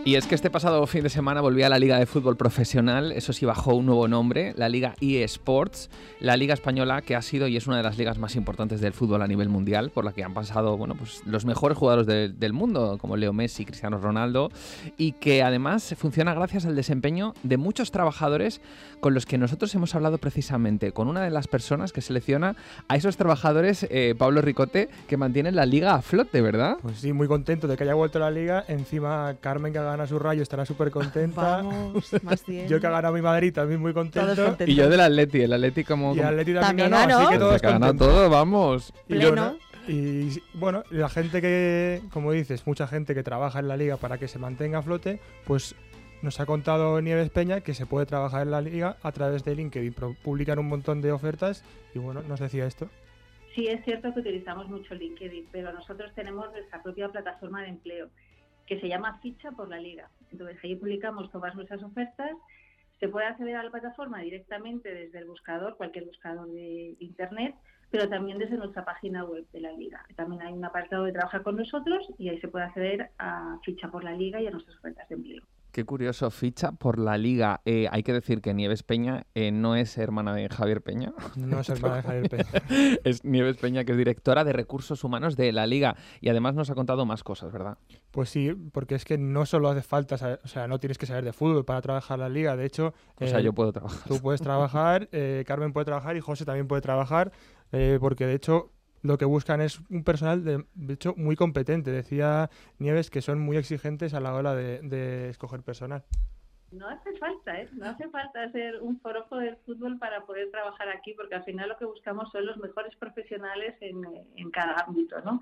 Y es que este pasado fin de semana volvía a la Liga de Fútbol Profesional, eso sí bajó un nuevo nombre, la Liga eSports, la Liga Española que ha sido y es una de las ligas más importantes del fútbol a nivel mundial, por la que han pasado pues los mejores jugadores del mundo, como Leo Messi, Cristiano Ronaldo, y que además funciona gracias al desempeño de muchos trabajadores con los que nosotros hemos hablado precisamente, con una de las personas que selecciona a esos trabajadores, Pablo Ricote, que mantienen la Liga a flote, ¿verdad? Pues sí, muy contento de que haya vuelto a la Liga, encima Carmen que gana su Rayo estará súper contenta. Vamos, más bien. Yo que ha ganado mi Madrid también muy contento. Y yo del Atleti, el Atleti como... Y el Atleti también ganó, así que todos que ganó todo, vamos. Pleno. Y bueno, la gente que, como dices, mucha gente que trabaja en la Liga para que se mantenga a flote, pues nos ha contado Nieves Peña que se puede trabajar en la Liga a través de LinkedIn. Publican un montón de ofertas y bueno, nos decía esto. Sí, es cierto que utilizamos mucho LinkedIn, pero nosotros tenemos nuestra propia plataforma de empleo que se llama Ficha por la Liga. Entonces, ahí publicamos todas nuestras ofertas. Se puede acceder a la plataforma directamente desde el buscador, cualquier buscador de Internet, pero también desde nuestra página web de la Liga. También hay un apartado de trabajar con nosotros y ahí se puede acceder a Ficha por la Liga y a nuestras ofertas de empleo. Qué curioso, Ficha por la Liga. Hay que decir que Nieves Peña no es hermana de Javier Peña. No es hermana de Javier Peña. Es Nieves Peña, que es directora de Recursos Humanos de la Liga. Y además nos ha contado más cosas, ¿verdad? Pues sí, porque es que no solo hace falta saber, o sea, no tienes que saber de fútbol para trabajar en la Liga. De hecho... O sea, yo puedo trabajar. Tú puedes trabajar, Carmen puede trabajar y José también puede trabajar, porque de hecho... Lo que buscan es un personal, de hecho, muy competente. Decía Nieves que son muy exigentes a la hora de escoger personal. No hace falta, ¿eh? No hace falta ser un forofo del fútbol para poder trabajar aquí, porque al final lo que buscamos son los mejores profesionales en cada ámbito, ¿no?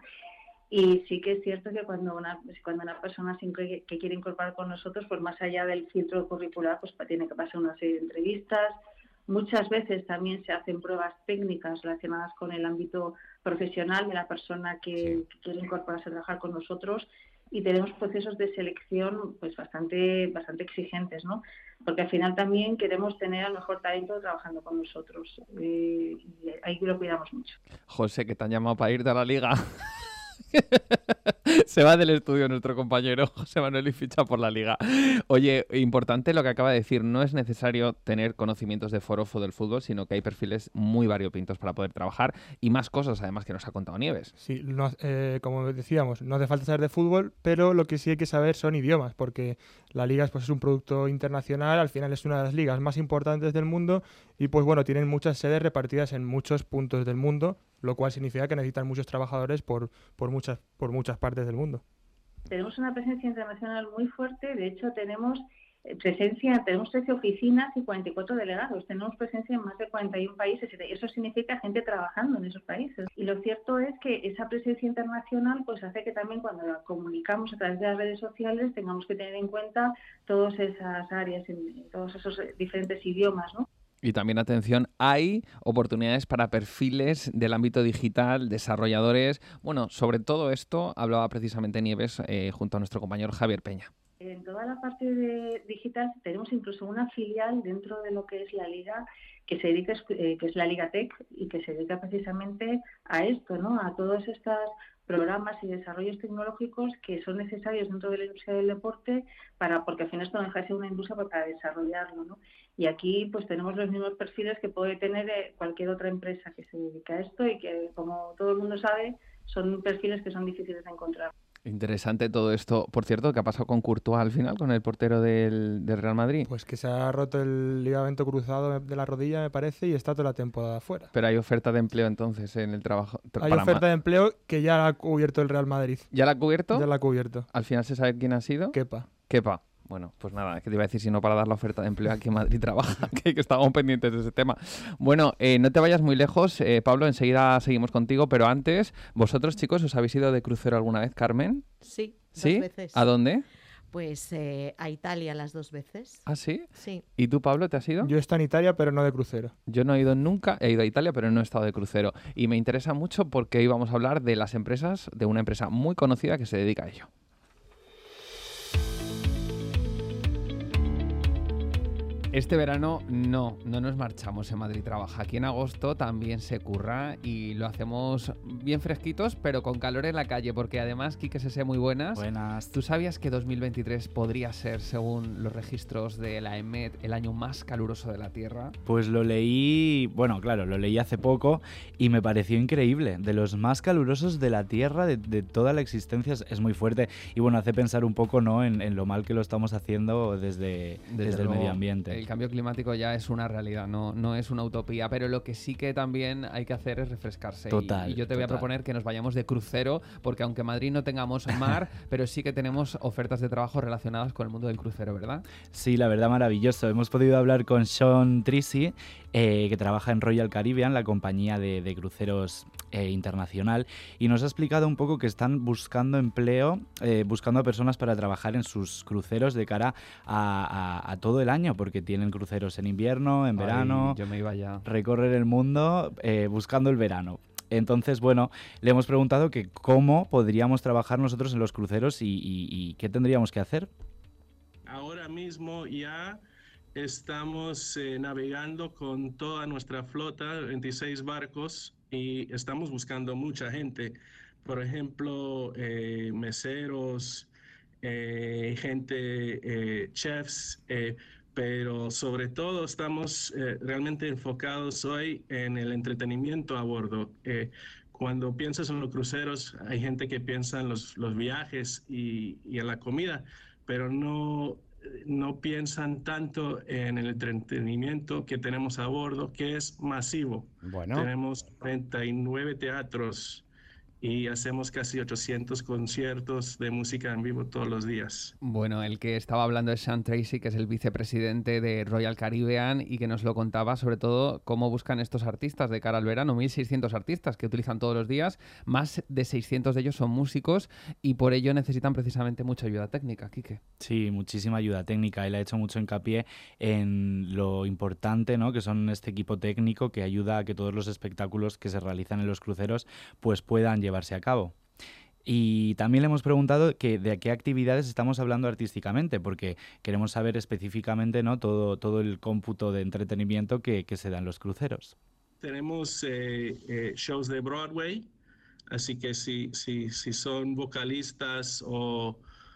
Y sí que es cierto que cuando una persona siempre que quiere incorporar con nosotros, pues más allá del filtro curricular, pues tiene que pasar una serie de entrevistas. Muchas veces también se hacen pruebas técnicas relacionadas con el ámbito profesional de la persona que quiere incorporarse a trabajar con nosotros, y tenemos procesos de selección pues bastante exigentes, ¿no? Porque al final también queremos tener al mejor talento trabajando con nosotros, y ahí lo cuidamos mucho. José, que te han llamado para irte a la Liga. Se va del estudio nuestro compañero José Manuel y ficha por la Liga. Oye, importante lo que acaba de decir, no es necesario tener conocimientos de forofo del fútbol, sino que hay perfiles muy variopintos para poder trabajar y más cosas además que nos ha contado Nieves. Sí, como decíamos, no hace falta saber de fútbol, pero lo que sí hay que saber son idiomas, porque la Liga pues, es un producto internacional, al final es una de las ligas más importantes del mundo y pues bueno, tienen muchas sedes repartidas en muchos puntos del mundo, lo cual significa que necesitan muchos trabajadores por muchas partes del mundo. Tenemos una presencia internacional muy fuerte, de hecho tenemos 13 oficinas y 44 delegados, tenemos presencia en más de 41 países y eso significa gente trabajando en esos países. Y lo cierto es que esa presencia internacional pues hace que también cuando la comunicamos a través de las redes sociales tengamos que tener en cuenta todas esas áreas, todos esos diferentes idiomas, ¿no? Y también, atención, hay oportunidades para perfiles del ámbito digital, desarrolladores. Bueno, sobre todo esto hablaba precisamente Nieves junto a nuestro compañero Javier Peña. En toda la parte de digital tenemos incluso una filial dentro de lo que es la Liga que se dedica, que es la Liga Tech, y que se dedica precisamente a esto, ¿no? A todos estos programas y desarrollos tecnológicos que son necesarios dentro de la industria del deporte porque al final esto no deja de ser una industria para desarrollarlo, ¿no? Y aquí pues tenemos los mismos perfiles que puede tener cualquier otra empresa que se dedica a esto y que, como todo el mundo sabe, son perfiles que son difíciles de encontrar. Interesante todo esto. Por cierto, ¿qué ha pasado con Courtois al final, con el portero del Real Madrid? Pues que se ha roto el ligamento cruzado de la rodilla, me parece, y está toda la temporada fuera. Pero hay oferta de empleo entonces en el trabajo. Hay oferta de empleo que ya la ha cubierto el Real Madrid. ¿Ya la ha cubierto? Ya la ha cubierto. ¿Al final se sabe quién ha sido? Kepa. Bueno, pues nada, que te iba a decir, si no para dar la oferta de empleo aquí en Madrid trabaja, que estábamos pendientes de ese tema. Bueno, no te vayas muy lejos, Pablo, enseguida seguimos contigo, pero antes, ¿vosotros, chicos, os habéis ido de crucero alguna vez, Carmen? Sí, ¿Sí? 2 veces. ¿A dónde? Pues a Italia las 2 veces. ¿Ah, sí? Sí. ¿Y tú, Pablo, te has ido? Yo he estado en Italia, pero no de crucero. Yo no he ido nunca, he ido a Italia, pero no he estado de crucero. Y me interesa mucho porque hoy vamos a hablar de las empresas, de una empresa muy conocida que se dedica a ello. Este verano no nos marchamos en Madrid Trabaja. Aquí en agosto también se curra y lo hacemos bien fresquitos, pero con calor en la calle, porque además, Quique Sese, muy buenas. Buenas. ¿Tú sabías que 2023 podría ser, según los registros de la EMET, el año más caluroso de la Tierra? Pues lo leí, bueno, claro, lo leí hace poco y me pareció increíble. De los más calurosos de la Tierra, de toda la existencia, es muy fuerte. Y bueno, hace pensar un poco, ¿no?, en lo mal que lo estamos haciendo desde el medio ambiente. El cambio climático ya es una realidad, no es una utopía, pero lo que sí que también hay que hacer es refrescarse. Total. Y yo te voy a proponer que nos vayamos de crucero, porque aunque en Madrid no tengamos mar, pero sí que tenemos ofertas de trabajo relacionadas con el mundo del crucero, ¿verdad? Sí, la verdad, maravilloso. Hemos podido hablar con Sean Treacy, que trabaja en Royal Caribbean, la compañía de cruceros internacional, y nos ha explicado un poco que están buscando empleo, buscando a personas para trabajar en sus cruceros de cara a todo el año, porque tienen cruceros en invierno, en verano. Yo me iba ya. Recorrer el mundo buscando el verano. Entonces, bueno, le hemos preguntado que cómo podríamos trabajar nosotros en los cruceros y qué tendríamos que hacer. Ahora mismo ya estamos navegando con toda nuestra flota, 26 barcos, y estamos buscando mucha gente. Por ejemplo, meseros, chefs, pero sobre todo estamos realmente enfocados hoy en el entretenimiento a bordo. Cuando piensas en los cruceros, hay gente que piensa en los viajes y en la comida, pero no piensan tanto en el entretenimiento que tenemos a bordo, que es masivo. Bueno. Tenemos 39 teatros y hacemos casi 800 conciertos de música en vivo todos los días. Bueno, el que estaba hablando es Sean Treacy, que es el vicepresidente de Royal Caribbean y que nos lo contaba sobre todo cómo buscan estos artistas de cara al verano. 1.600 artistas que utilizan todos los días, más de 600 de ellos son músicos y por ello necesitan precisamente mucha ayuda técnica, Quique. Sí, muchísima ayuda técnica. Él ha hecho mucho hincapié en lo importante, ¿no?, que son este equipo técnico que ayuda a que todos los espectáculos que se realizan en los cruceros pues puedan llevarse a cabo. Y también le hemos preguntado que de qué actividades estamos hablando artísticamente, porque queremos saber específicamente, ¿no?, todo el cómputo de entretenimiento que se da en los cruceros. Tenemos shows de Broadway, así que si son vocalistas o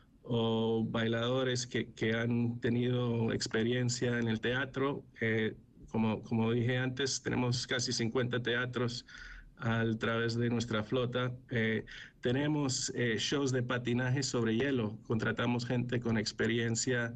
bailadores que han tenido experiencia en el teatro, como dije antes, tenemos casi 50 teatros a través de nuestra flota. Tenemos shows de patinaje sobre hielo, contratamos gente con experiencia,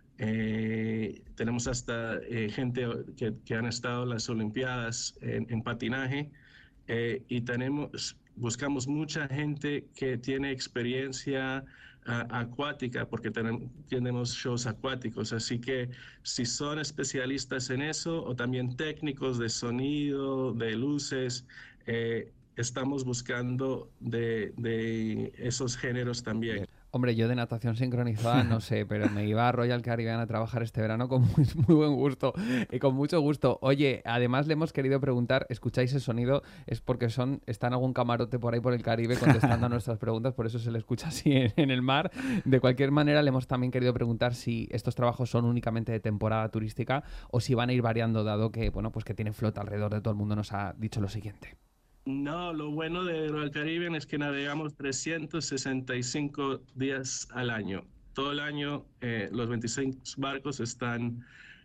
tenemos hasta gente que han estado en las Olimpiadas en patinaje, y buscamos mucha gente que tiene experiencia acuática, porque tenemos shows acuáticos, así que si son especialistas en eso o también técnicos de sonido, de luces, estamos buscando de esos géneros también. Hombre, yo de natación sincronizada no sé, pero me iba a Royal Caribbean a trabajar este verano con muy buen gusto y con mucho gusto. Oye, además le hemos querido preguntar, ¿escucháis el sonido? Es porque está en algún camarote por ahí por el Caribe contestando a nuestras preguntas, por eso se le escucha así en el mar. De cualquier manera, le hemos también querido preguntar si estos trabajos son únicamente de temporada turística o si van a ir variando, dado que, bueno, pues que tienen flota alrededor de todo el mundo. Nos ha dicho lo siguiente. No, lo bueno de Royal Caribbean es que navegamos 365 días al año. Todo el año los 26 barcos están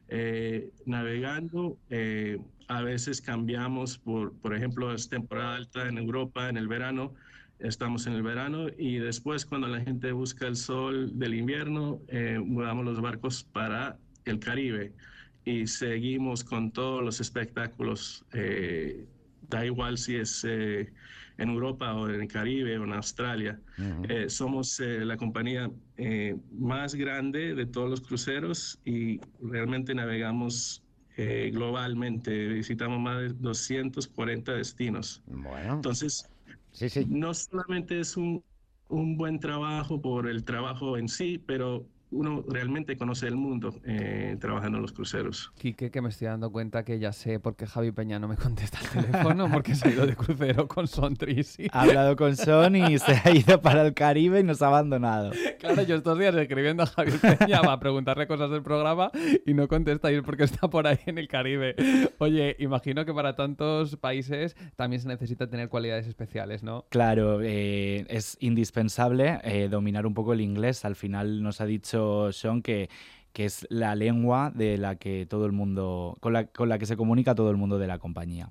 navegando. A veces cambiamos, por ejemplo, es temporada alta en Europa, en el verano, estamos en el verano, y después cuando la gente busca el sol del invierno, mudamos los barcos para el Caribe y seguimos con todos los espectáculos. Da igual si es en Europa o en el Caribe o en Australia. Somos la compañía más grande de todos los cruceros y realmente navegamos globalmente. Visitamos más de 240 destinos. Bueno. Entonces, sí. No solamente es un buen trabajo por el trabajo en sí, pero uno realmente conoce el mundo trabajando en los cruceros. Quique, que me estoy dando cuenta que ya sé por qué Javi Peña no me contesta el teléfono, porque se ha ido de crucero con Son Trisi. Ha hablado con Son y se ha ido para el Caribe y nos ha abandonado. Claro, yo estos días escribiendo a Javi Peña para preguntarle cosas del programa y no contesta, y es porque está por ahí en el Caribe. Oye, imagino que para tantos países también se necesita tener cualidades especiales, ¿no? Claro, es indispensable dominar un poco el inglés. Al final nos ha dicho Sean que es la lengua de la que todo el mundo, con la que se comunica todo el mundo de la compañía.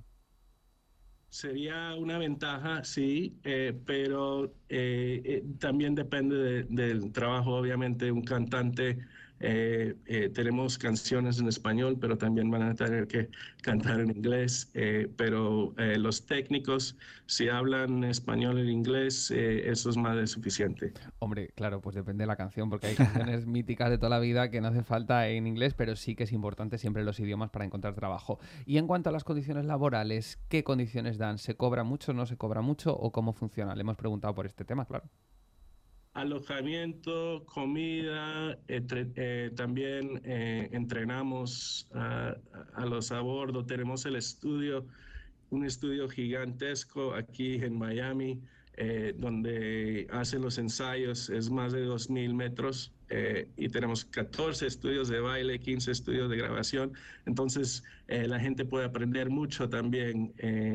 Sería una ventaja, sí, pero también depende del trabajo. Obviamente, un cantante, tenemos canciones en español, pero también van a tener que cantar en inglés. Pero los técnicos, si hablan español e inglés, eso es más de suficiente. Hombre, claro, pues depende de la canción, porque hay canciones míticas de toda la vida que no hace falta en inglés, pero sí que es importante siempre los idiomas para encontrar trabajo. Y en cuanto a las condiciones laborales, ¿qué condiciones dan? ¿Se cobra mucho, no se cobra mucho o cómo funciona? Le hemos preguntado por este tema, claro. Alojamiento, comida, también entrenamos a los a bordo. Tenemos el estudio, un estudio gigantesco aquí en Miami, donde hacen los ensayos, es más de 2.000 metros, y tenemos 14 estudios de baile, 15 estudios de grabación. Entonces la gente puede aprender mucho también.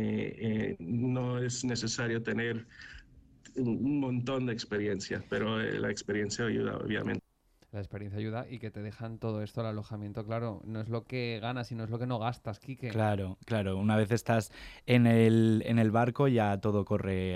No es necesario tener un montón de experiencia, pero la experiencia ayuda, obviamente. La experiencia ayuda, y que te dejan todo esto, el alojamiento, claro, no es lo que ganas, sino es lo que no gastas, Quique. Claro, claro. Una vez estás en el barco, ya todo corre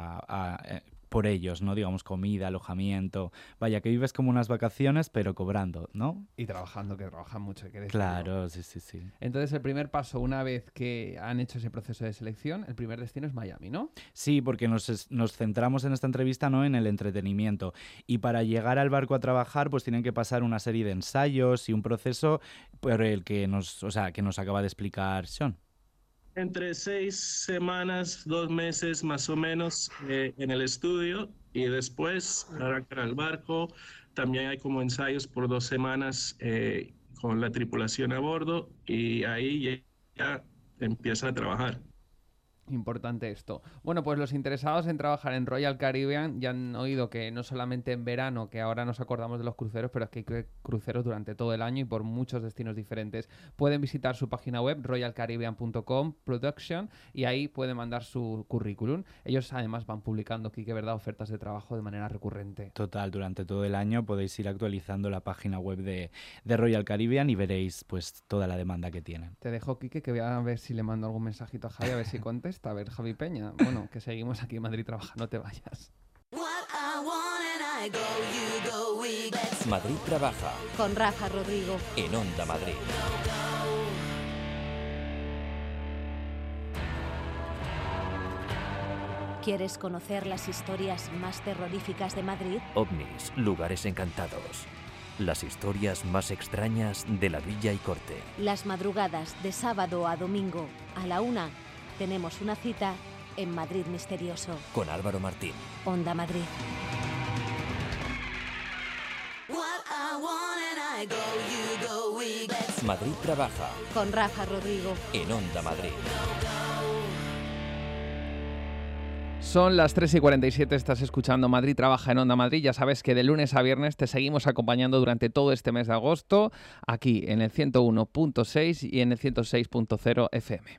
por ellos, ¿no? Digamos, comida, alojamiento. Vaya, que vives como unas vacaciones, pero cobrando, ¿no? Y trabajando, que trabajan mucho, hay que decirlo. Claro, sí. Entonces, el primer paso, una vez que han hecho ese proceso de selección, el primer destino es Miami, ¿no? Sí, porque nos centramos en esta entrevista, ¿no?, en el entretenimiento. Y para llegar al barco a trabajar, pues tienen que pasar una serie de ensayos y un proceso por el que nos acaba de explicar Sean. Entre 6 semanas, 2 meses más o menos en el estudio, y después arrancan al barco. También hay como ensayos por 2 semanas con la tripulación a bordo, y ahí ya empieza a trabajar. Importante esto. Bueno, pues los interesados en trabajar en Royal Caribbean ya han oído que no solamente en verano, que ahora nos acordamos de los cruceros, pero es que hay cruceros durante todo el año y por muchos destinos diferentes. Pueden visitar su página web, royalcaribbean.com production, y ahí pueden mandar su currículum. Ellos además van publicando, Quique, ¿verdad?, ofertas de trabajo de manera recurrente. Total, durante todo el año podéis ir actualizando la página web de Royal Caribbean y veréis pues toda la demanda que tienen. Te dejo, Quique, que voy a ver si le mando algún mensajito a Javi, a ver si contesta. A ver, Javi Peña. Bueno, que seguimos aquí en Madrid Trabaja, no te vayas. Madrid Trabaja. Con Rafa Rodrigo. En Onda Madrid. ¿Quieres conocer las historias más terroríficas de Madrid? OVNIs, lugares encantados. Las historias más extrañas de la Villa y Corte. Las madrugadas de sábado a domingo a la 1 tenemos una cita en Madrid Misterioso. Con Álvaro Martín. Onda Madrid. Madrid Trabaja. Con Rafa Rodrigo. En Onda Madrid. Son las 3:47, estás escuchando Madrid Trabaja en Onda Madrid. Ya sabes que de lunes a viernes te seguimos acompañando durante todo este mes de agosto, aquí en el 101.6 y en el 106.0 FM.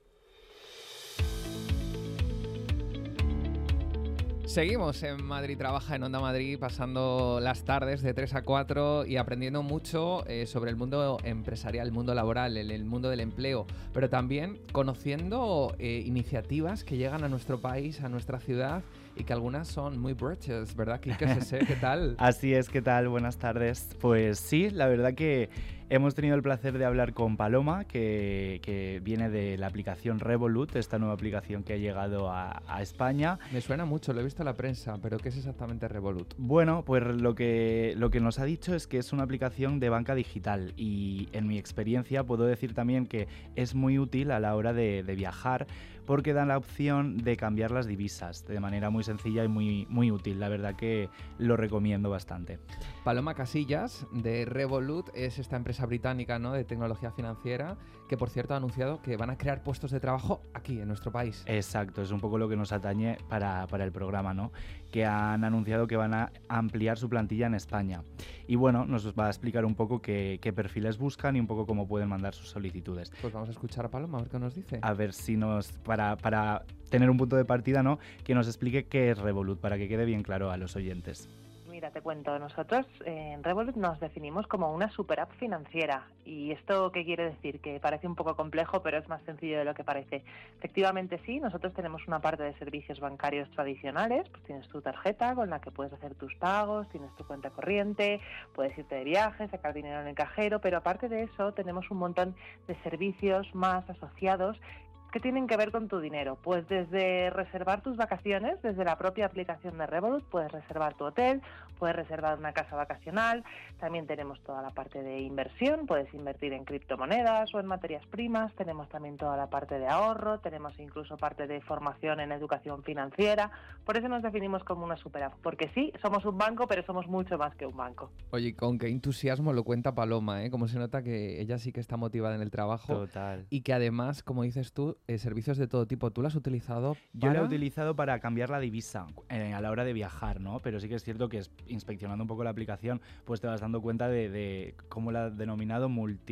Seguimos en Madrid Trabaja en Onda Madrid, pasando las tardes de 3 a 4 y aprendiendo mucho sobre el mundo empresarial, el mundo laboral, el mundo del empleo, pero también conociendo iniciativas que llegan a nuestro país, a nuestra ciudad, y que algunas son muy british, ¿verdad, Quique? ¿Qué tal? Así es, ¿qué tal? Buenas tardes. Pues sí, la verdad que hemos tenido el placer de hablar con Paloma, que viene de la aplicación Revolut, esta nueva aplicación que ha llegado a España. Me suena mucho, lo he visto en la prensa, pero ¿qué es exactamente Revolut? Bueno, pues lo que nos ha dicho es que es una aplicación de banca digital, y en mi experiencia puedo decir también que es muy útil a la hora de viajar, porque dan la opción de cambiar las divisas de manera muy sencilla y muy útil. La verdad que lo recomiendo bastante. Paloma Casillas, de Revolut, es esta empresa británica, ¿no?, de tecnología financiera, que por cierto ha anunciado que van a crear puestos de trabajo aquí, en nuestro país. Exacto, es un poco lo que nos atañe para el programa, ¿no? Que han anunciado que van a ampliar su plantilla en España. Y bueno, nos va a explicar un poco qué perfiles buscan y un poco cómo pueden mandar sus solicitudes. Pues vamos a escuchar a Paloma, a ver qué nos dice. A ver si para tener un punto de partida, ¿no?, que nos explique qué es Revolut, para que quede bien claro a los oyentes. Mira, te cuento, nosotros en Revolut nos definimos como una super app financiera. ¿Y esto qué quiere decir? Que parece un poco complejo, pero es más sencillo de lo que parece. Efectivamente sí, nosotros tenemos una parte de servicios bancarios tradicionales, pues tienes tu tarjeta con la que puedes hacer tus pagos, tienes tu cuenta corriente, puedes irte de viaje, sacar dinero en el cajero, pero aparte de eso tenemos un montón de servicios más asociados que tienen que ver con tu dinero. Pues desde reservar tus vacaciones, desde la propia aplicación de Revolut, puedes reservar tu hotel, puedes reservar una casa vacacional, también tenemos toda la parte de inversión, puedes invertir en criptomonedas o en materias primas, tenemos también toda la parte de ahorro, tenemos incluso parte de formación en educación financiera, por eso nos definimos como una super app, porque sí, somos un banco, pero somos mucho más que un banco. Oye, con qué entusiasmo lo cuenta Paloma, ¿eh? Como se nota que ella sí que está motivada en el trabajo. Total. Y que además, como dices tú, servicios de todo tipo. ¿Tú lo has utilizado Yo lo he utilizado para cambiar la divisa a la hora de viajar, ¿no? Pero sí que es cierto que inspeccionando un poco la aplicación, pues te vas dando cuenta de cómo la ha denominado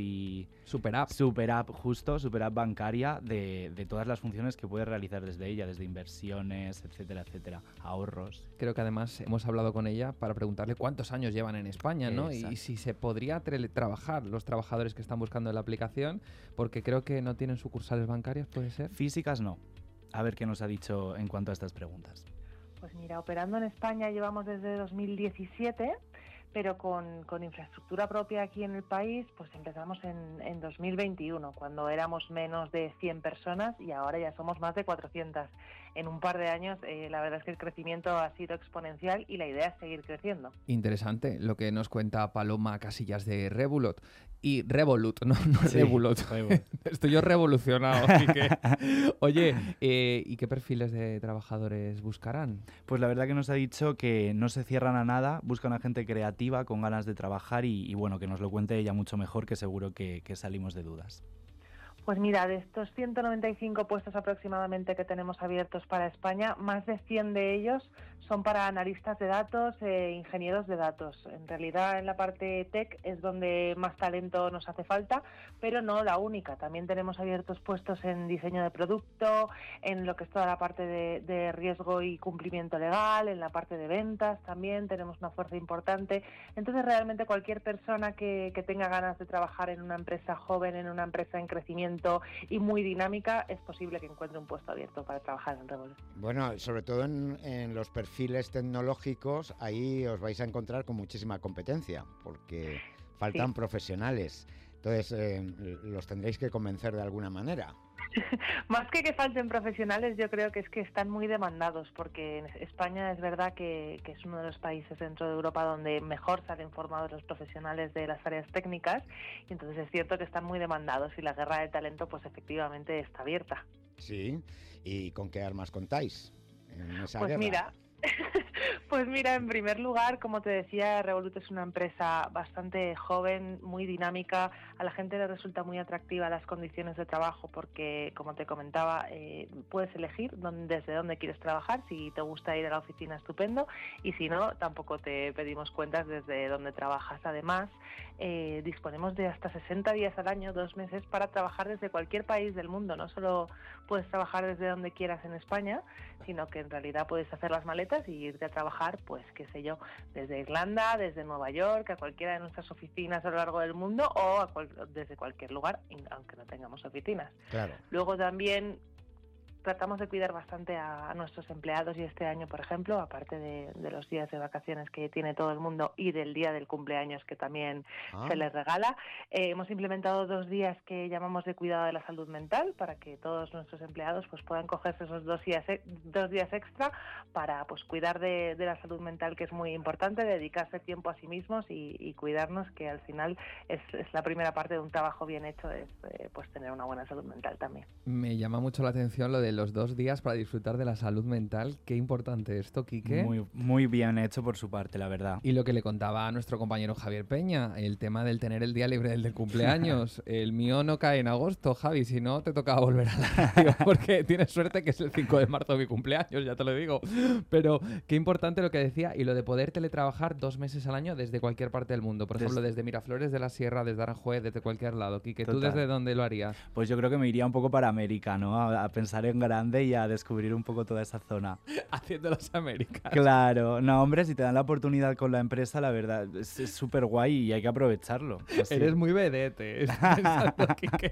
Super app. Super app, justo, super app bancaria, de todas las funciones que puedes realizar desde ella, desde inversiones, etcétera, etcétera, ahorros. Creo que además hemos hablado con ella para preguntarle cuántos años llevan en España, ¿no? Exacto. Y si se podría teletrabajar los trabajadores que están buscando la aplicación, porque creo que no tienen sucursales bancarias, ¿puede ser? Físicas no. A ver qué nos ha dicho en cuanto a estas preguntas. Pues mira, operando en España llevamos desde 2017, pero con infraestructura propia aquí en el país, pues empezamos en 2021, cuando éramos menos de 100 personas y ahora ya somos más de 400. En un par de años, la verdad es que el crecimiento ha sido exponencial y la idea es seguir creciendo. Interesante lo que nos cuenta Paloma Casillas de Revolut. Y Revolut, no sí, Revolut. Estoy yo revolucionado. Así que... Oye, ¿y qué perfiles de trabajadores buscarán? Pues la verdad que nos ha dicho que no se cierran a nada, buscan a gente creativa, con ganas de trabajar y bueno, que nos lo cuente ella mucho mejor, que seguro que salimos de dudas. Pues mira, de estos 195 puestos aproximadamente que tenemos abiertos para España, más de 100 de ellos son para analistas de datos e ingenieros de datos. En realidad, en la parte tech es donde más talento nos hace falta, pero no la única. También tenemos abiertos puestos en diseño de producto, en lo que es toda la parte de riesgo y cumplimiento legal, en la parte de ventas también tenemos una fuerza importante. Entonces, realmente cualquier persona que tenga ganas de trabajar en una empresa joven, en una empresa en crecimiento y muy dinámica, es posible que encuentre un puesto abierto para trabajar en Revolut. Bueno, sobre todo en los perfiles tecnológicos, ahí os vais a encontrar con muchísima competencia, porque faltan profesionales. Entonces, los tendréis que convencer de alguna manera. Más que falten profesionales, yo creo que es que están muy demandados, porque en España es verdad que es uno de los países dentro de Europa donde mejor salen formados los profesionales de las áreas técnicas, y entonces es cierto que están muy demandados y la guerra de talento pues efectivamente está abierta. Sí, ¿y con qué armas contáis en esa pues guerra? Pues mira, en primer lugar, como te decía, Revolut es una empresa bastante joven, muy dinámica. A la gente le resulta muy atractiva las condiciones de trabajo porque, como te comentaba, puedes elegir desde dónde quieres trabajar. Si te gusta ir a la oficina, estupendo. Y si no, tampoco te pedimos cuentas desde dónde trabajas. Además, disponemos de hasta 60 días al año, 2 meses, para trabajar desde cualquier país del mundo. No solo puedes trabajar desde donde quieras en España, sino que en realidad puedes hacer las maletas y irte a trabajar, pues qué sé yo, desde Irlanda, desde Nueva York, a cualquiera de nuestras oficinas a lo largo del mundo o desde cualquier lugar, aunque no tengamos oficinas. Claro. Luego también tratamos de cuidar bastante a nuestros empleados y este año, por ejemplo, aparte de los días de vacaciones que tiene todo el mundo y del día del cumpleaños que también se les regala, hemos implementado 2 días que llamamos de cuidado de la salud mental para que todos nuestros empleados pues puedan cogerse esos 2 días extra para pues cuidar de la salud mental, que es muy importante, dedicarse tiempo a sí mismos y cuidarnos, que al final es la primera parte de un trabajo bien hecho, es pues tener una buena salud mental también. Me llama mucho la atención lo del los 2 días para disfrutar de la salud mental. Qué importante esto, Quique. Muy bien hecho por su parte, la verdad. Y lo que le contaba a nuestro compañero Javier Peña, el tema del tener el día libre del cumpleaños. El mío no cae en agosto, Javi, si no te toca volver a la radio, porque tienes suerte que es el 5 de marzo mi cumpleaños, ya te lo digo. Pero qué importante lo que decía, y lo de poder teletrabajar 2 meses al año desde cualquier parte del mundo. Por ejemplo, desde Miraflores de la Sierra, desde Aranjuez, desde cualquier lado. Quique, ¿tú desde dónde lo harías? Pues yo creo que me iría un poco para América, ¿no? A pensar en grande y a descubrir un poco toda esa zona. Haciendo las Américas. Claro. No, hombre, si te dan la oportunidad con la empresa, la verdad, es súper guay y hay que aprovecharlo. Así. Eres muy vedete. Exacto, Quique.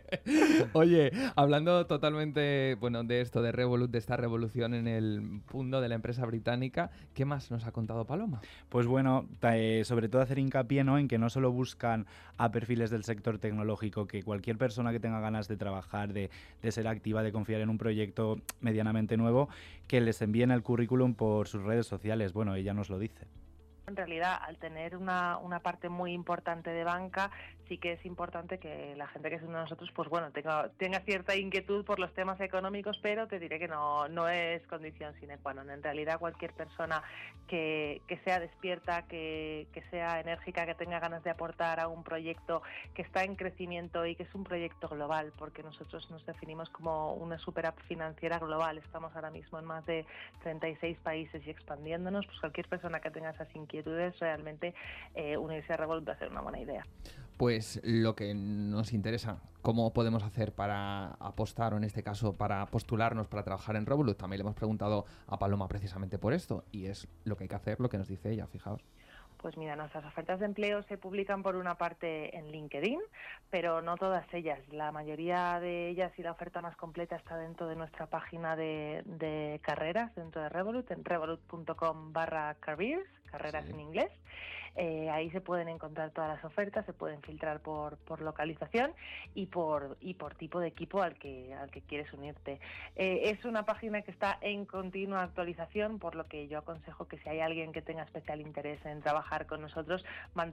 Oye, hablando totalmente, bueno, de esto, de Revolut, de esta revolución en el mundo de la empresa británica, ¿qué más nos ha contado Paloma? Pues bueno, sobre todo hacer hincapié, ¿no?, en que no solo buscan a perfiles del sector tecnológico, que cualquier persona que tenga ganas de trabajar, de ser activa, de confiar en un proyecto medianamente nuevo, que les envíen el currículum por sus redes sociales. Bueno, ella nos lo dice. En realidad, al tener una parte muy importante de banca, sí que es importante que la gente que es uno de nosotros, pues bueno, tenga cierta inquietud por los temas económicos, pero te diré que no es condición sine qua non. En realidad, cualquier persona que sea despierta, que sea enérgica, que tenga ganas de aportar a un proyecto que está en crecimiento y que es un proyecto global, porque nosotros nos definimos como una super app financiera global. Estamos ahora mismo en más de 36 países y expandiéndonos. Pues cualquier persona que tenga esas inquietudes, realmente unirse a Revolut va a ser una buena idea. Pues lo que nos interesa, ¿cómo podemos hacer para apostar, o en este caso para postularnos para trabajar en Revolut? También le hemos preguntado a Paloma precisamente por esto, y es lo que hay que hacer, lo que nos dice ella, fijaos. Pues mira, nuestras ofertas de empleo se publican por una parte en LinkedIn, pero no todas ellas. La mayoría de ellas y la oferta más completa está dentro de nuestra página de carreras, dentro de Revolut, en revolut.com/careers, carreras en inglés. Ahí se pueden encontrar todas las ofertas, se pueden filtrar por localización y por tipo de equipo al que quieres unirte. Es una página que está en continua actualización, por lo que yo aconsejo que si hay alguien que tenga especial interés en trabajar con nosotros,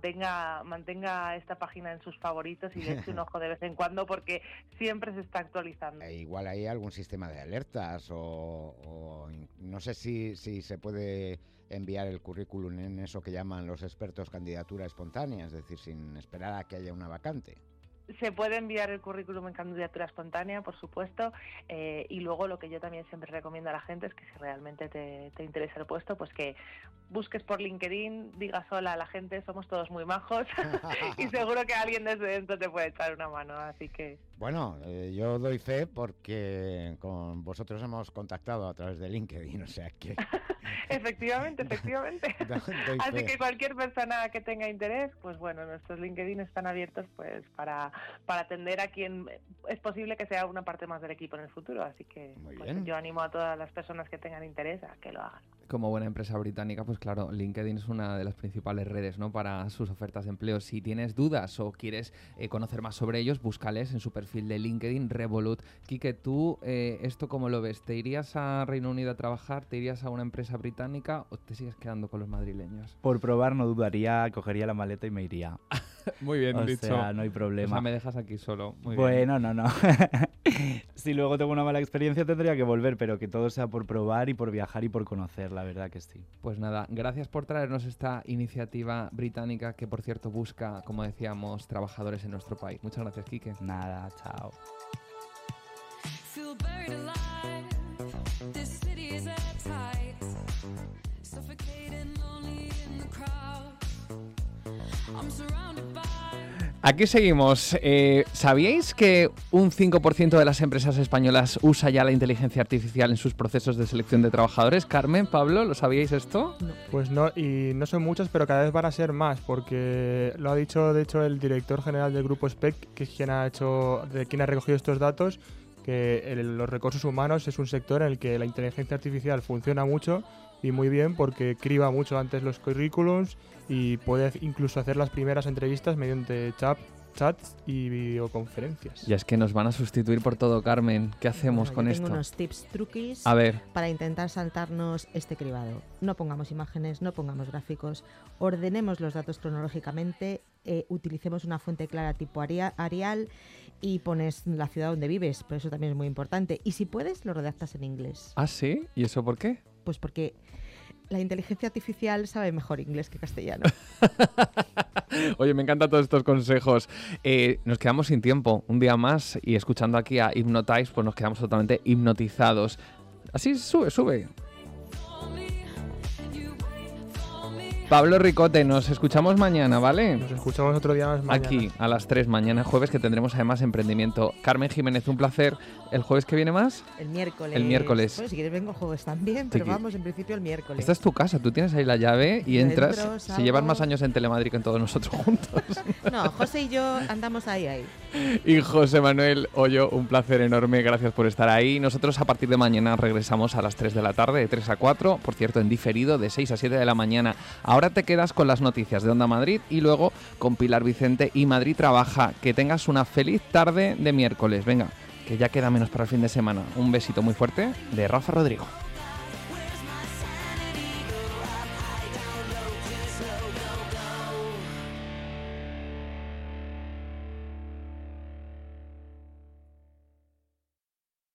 mantenga esta página en sus favoritos y le eche un ojo de vez en cuando, porque siempre se está actualizando. Igual hay algún sistema de alertas o no sé si se puede enviar el currículum en eso que llaman los expertos candidatura espontánea, es decir, sin esperar a que haya una vacante. Se puede enviar el currículum en candidatura espontánea, por supuesto, y luego lo que yo también siempre recomiendo a la gente es que si realmente te interesa el puesto, pues que busques por LinkedIn, digas hola a la gente, somos todos muy majos y seguro que alguien desde dentro te puede echar una mano, así que... Bueno, yo doy fe porque con vosotros hemos contactado a través de LinkedIn, o sea que... Efectivamente. Así que cualquier persona que tenga interés, pues bueno, nuestros LinkedIn están abiertos pues para atender a quien es posible que sea una parte más del equipo en el futuro, así que pues, yo animo a todas las personas que tengan interés a que lo hagan. Como buena empresa británica, pues claro, LinkedIn es una de las principales redes, ¿no?, para sus ofertas de empleo. Si tienes dudas o quieres conocer más sobre ellos, búscales en su perfil de LinkedIn, Revolut. Quique, ¿tú esto cómo lo ves? ¿Te irías a Reino Unido a trabajar? ¿Te irías a una empresa británica o te sigues quedando con los madrileños? Por probar no dudaría, cogería la maleta y me iría. Muy bien dicho. O sea, no hay problema. O sea, me dejas aquí solo. Muy bueno, bien. no. Si luego tengo una mala experiencia tendría que volver, pero que todo sea por probar y por viajar y por conocer, la verdad que sí. Pues nada, gracias por traernos esta iniciativa británica que, por cierto, busca, como decíamos, trabajadores en nuestro país. Muchas gracias, Quique. Nada, chao. Aquí seguimos. ¿Sabíais que un 5% de las empresas españolas usa ya la inteligencia artificial en sus procesos de selección de trabajadores? Carmen, Pablo, ¿lo sabíais esto? No. Pues no, y no son muchas, pero cada vez van a ser más, porque lo ha dicho de hecho el director general del grupo SPEC, que es quien ha recogido estos datos, que los recursos humanos es un sector en el que la inteligencia artificial funciona mucho y muy bien, porque criba mucho antes los currículums y puede incluso hacer las primeras entrevistas mediante chats y videoconferencias. Y es que nos van a sustituir por todo, Carmen. ¿Qué hacemos con esto? Tengo unos tips, truquis para intentar saltarnos este cribado. No pongamos imágenes, no pongamos gráficos, ordenemos los datos cronológicamente, utilicemos una fuente clara tipo Arial y pones la ciudad donde vives, pero eso también es muy importante. Y si puedes, lo redactas en inglés. ¿Ah, sí? ¿Y eso por qué? Pues porque la inteligencia artificial sabe mejor inglés que castellano. Oye, me encantan todos estos consejos. Nos quedamos sin tiempo un día más y escuchando aquí a Hypnotize, pues nos quedamos totalmente hipnotizados. Así, sube. Pablo Ricote, nos escuchamos mañana, ¿vale? Nos escuchamos otro día más mañana. Aquí, a las 3, mañana jueves, que tendremos además Emprendimiento. Carmen Jiménez, un placer. ¿El jueves que viene más? El miércoles. El miércoles. Bueno, si quieres vengo el jueves también, pero vamos, en principio el miércoles. Esta es tu casa, tú tienes ahí la llave y entras. Entro, Si llevas más años en Telemadrid que en todos nosotros juntos. No, José y yo andamos ahí. Y José Manuel Hoyo, un placer enorme, gracias por estar ahí. Nosotros a partir de mañana regresamos a las 3 de la tarde, de 3 a 4, por cierto, en diferido, de 6 a 7 de la mañana. Ahora te quedas con las noticias de Onda Madrid y luego con Pilar Vicente y Madrid Trabaja. Que tengas una feliz tarde de miércoles. Venga, que ya queda menos para el fin de semana. Un besito muy fuerte de Rafa Rodrigo.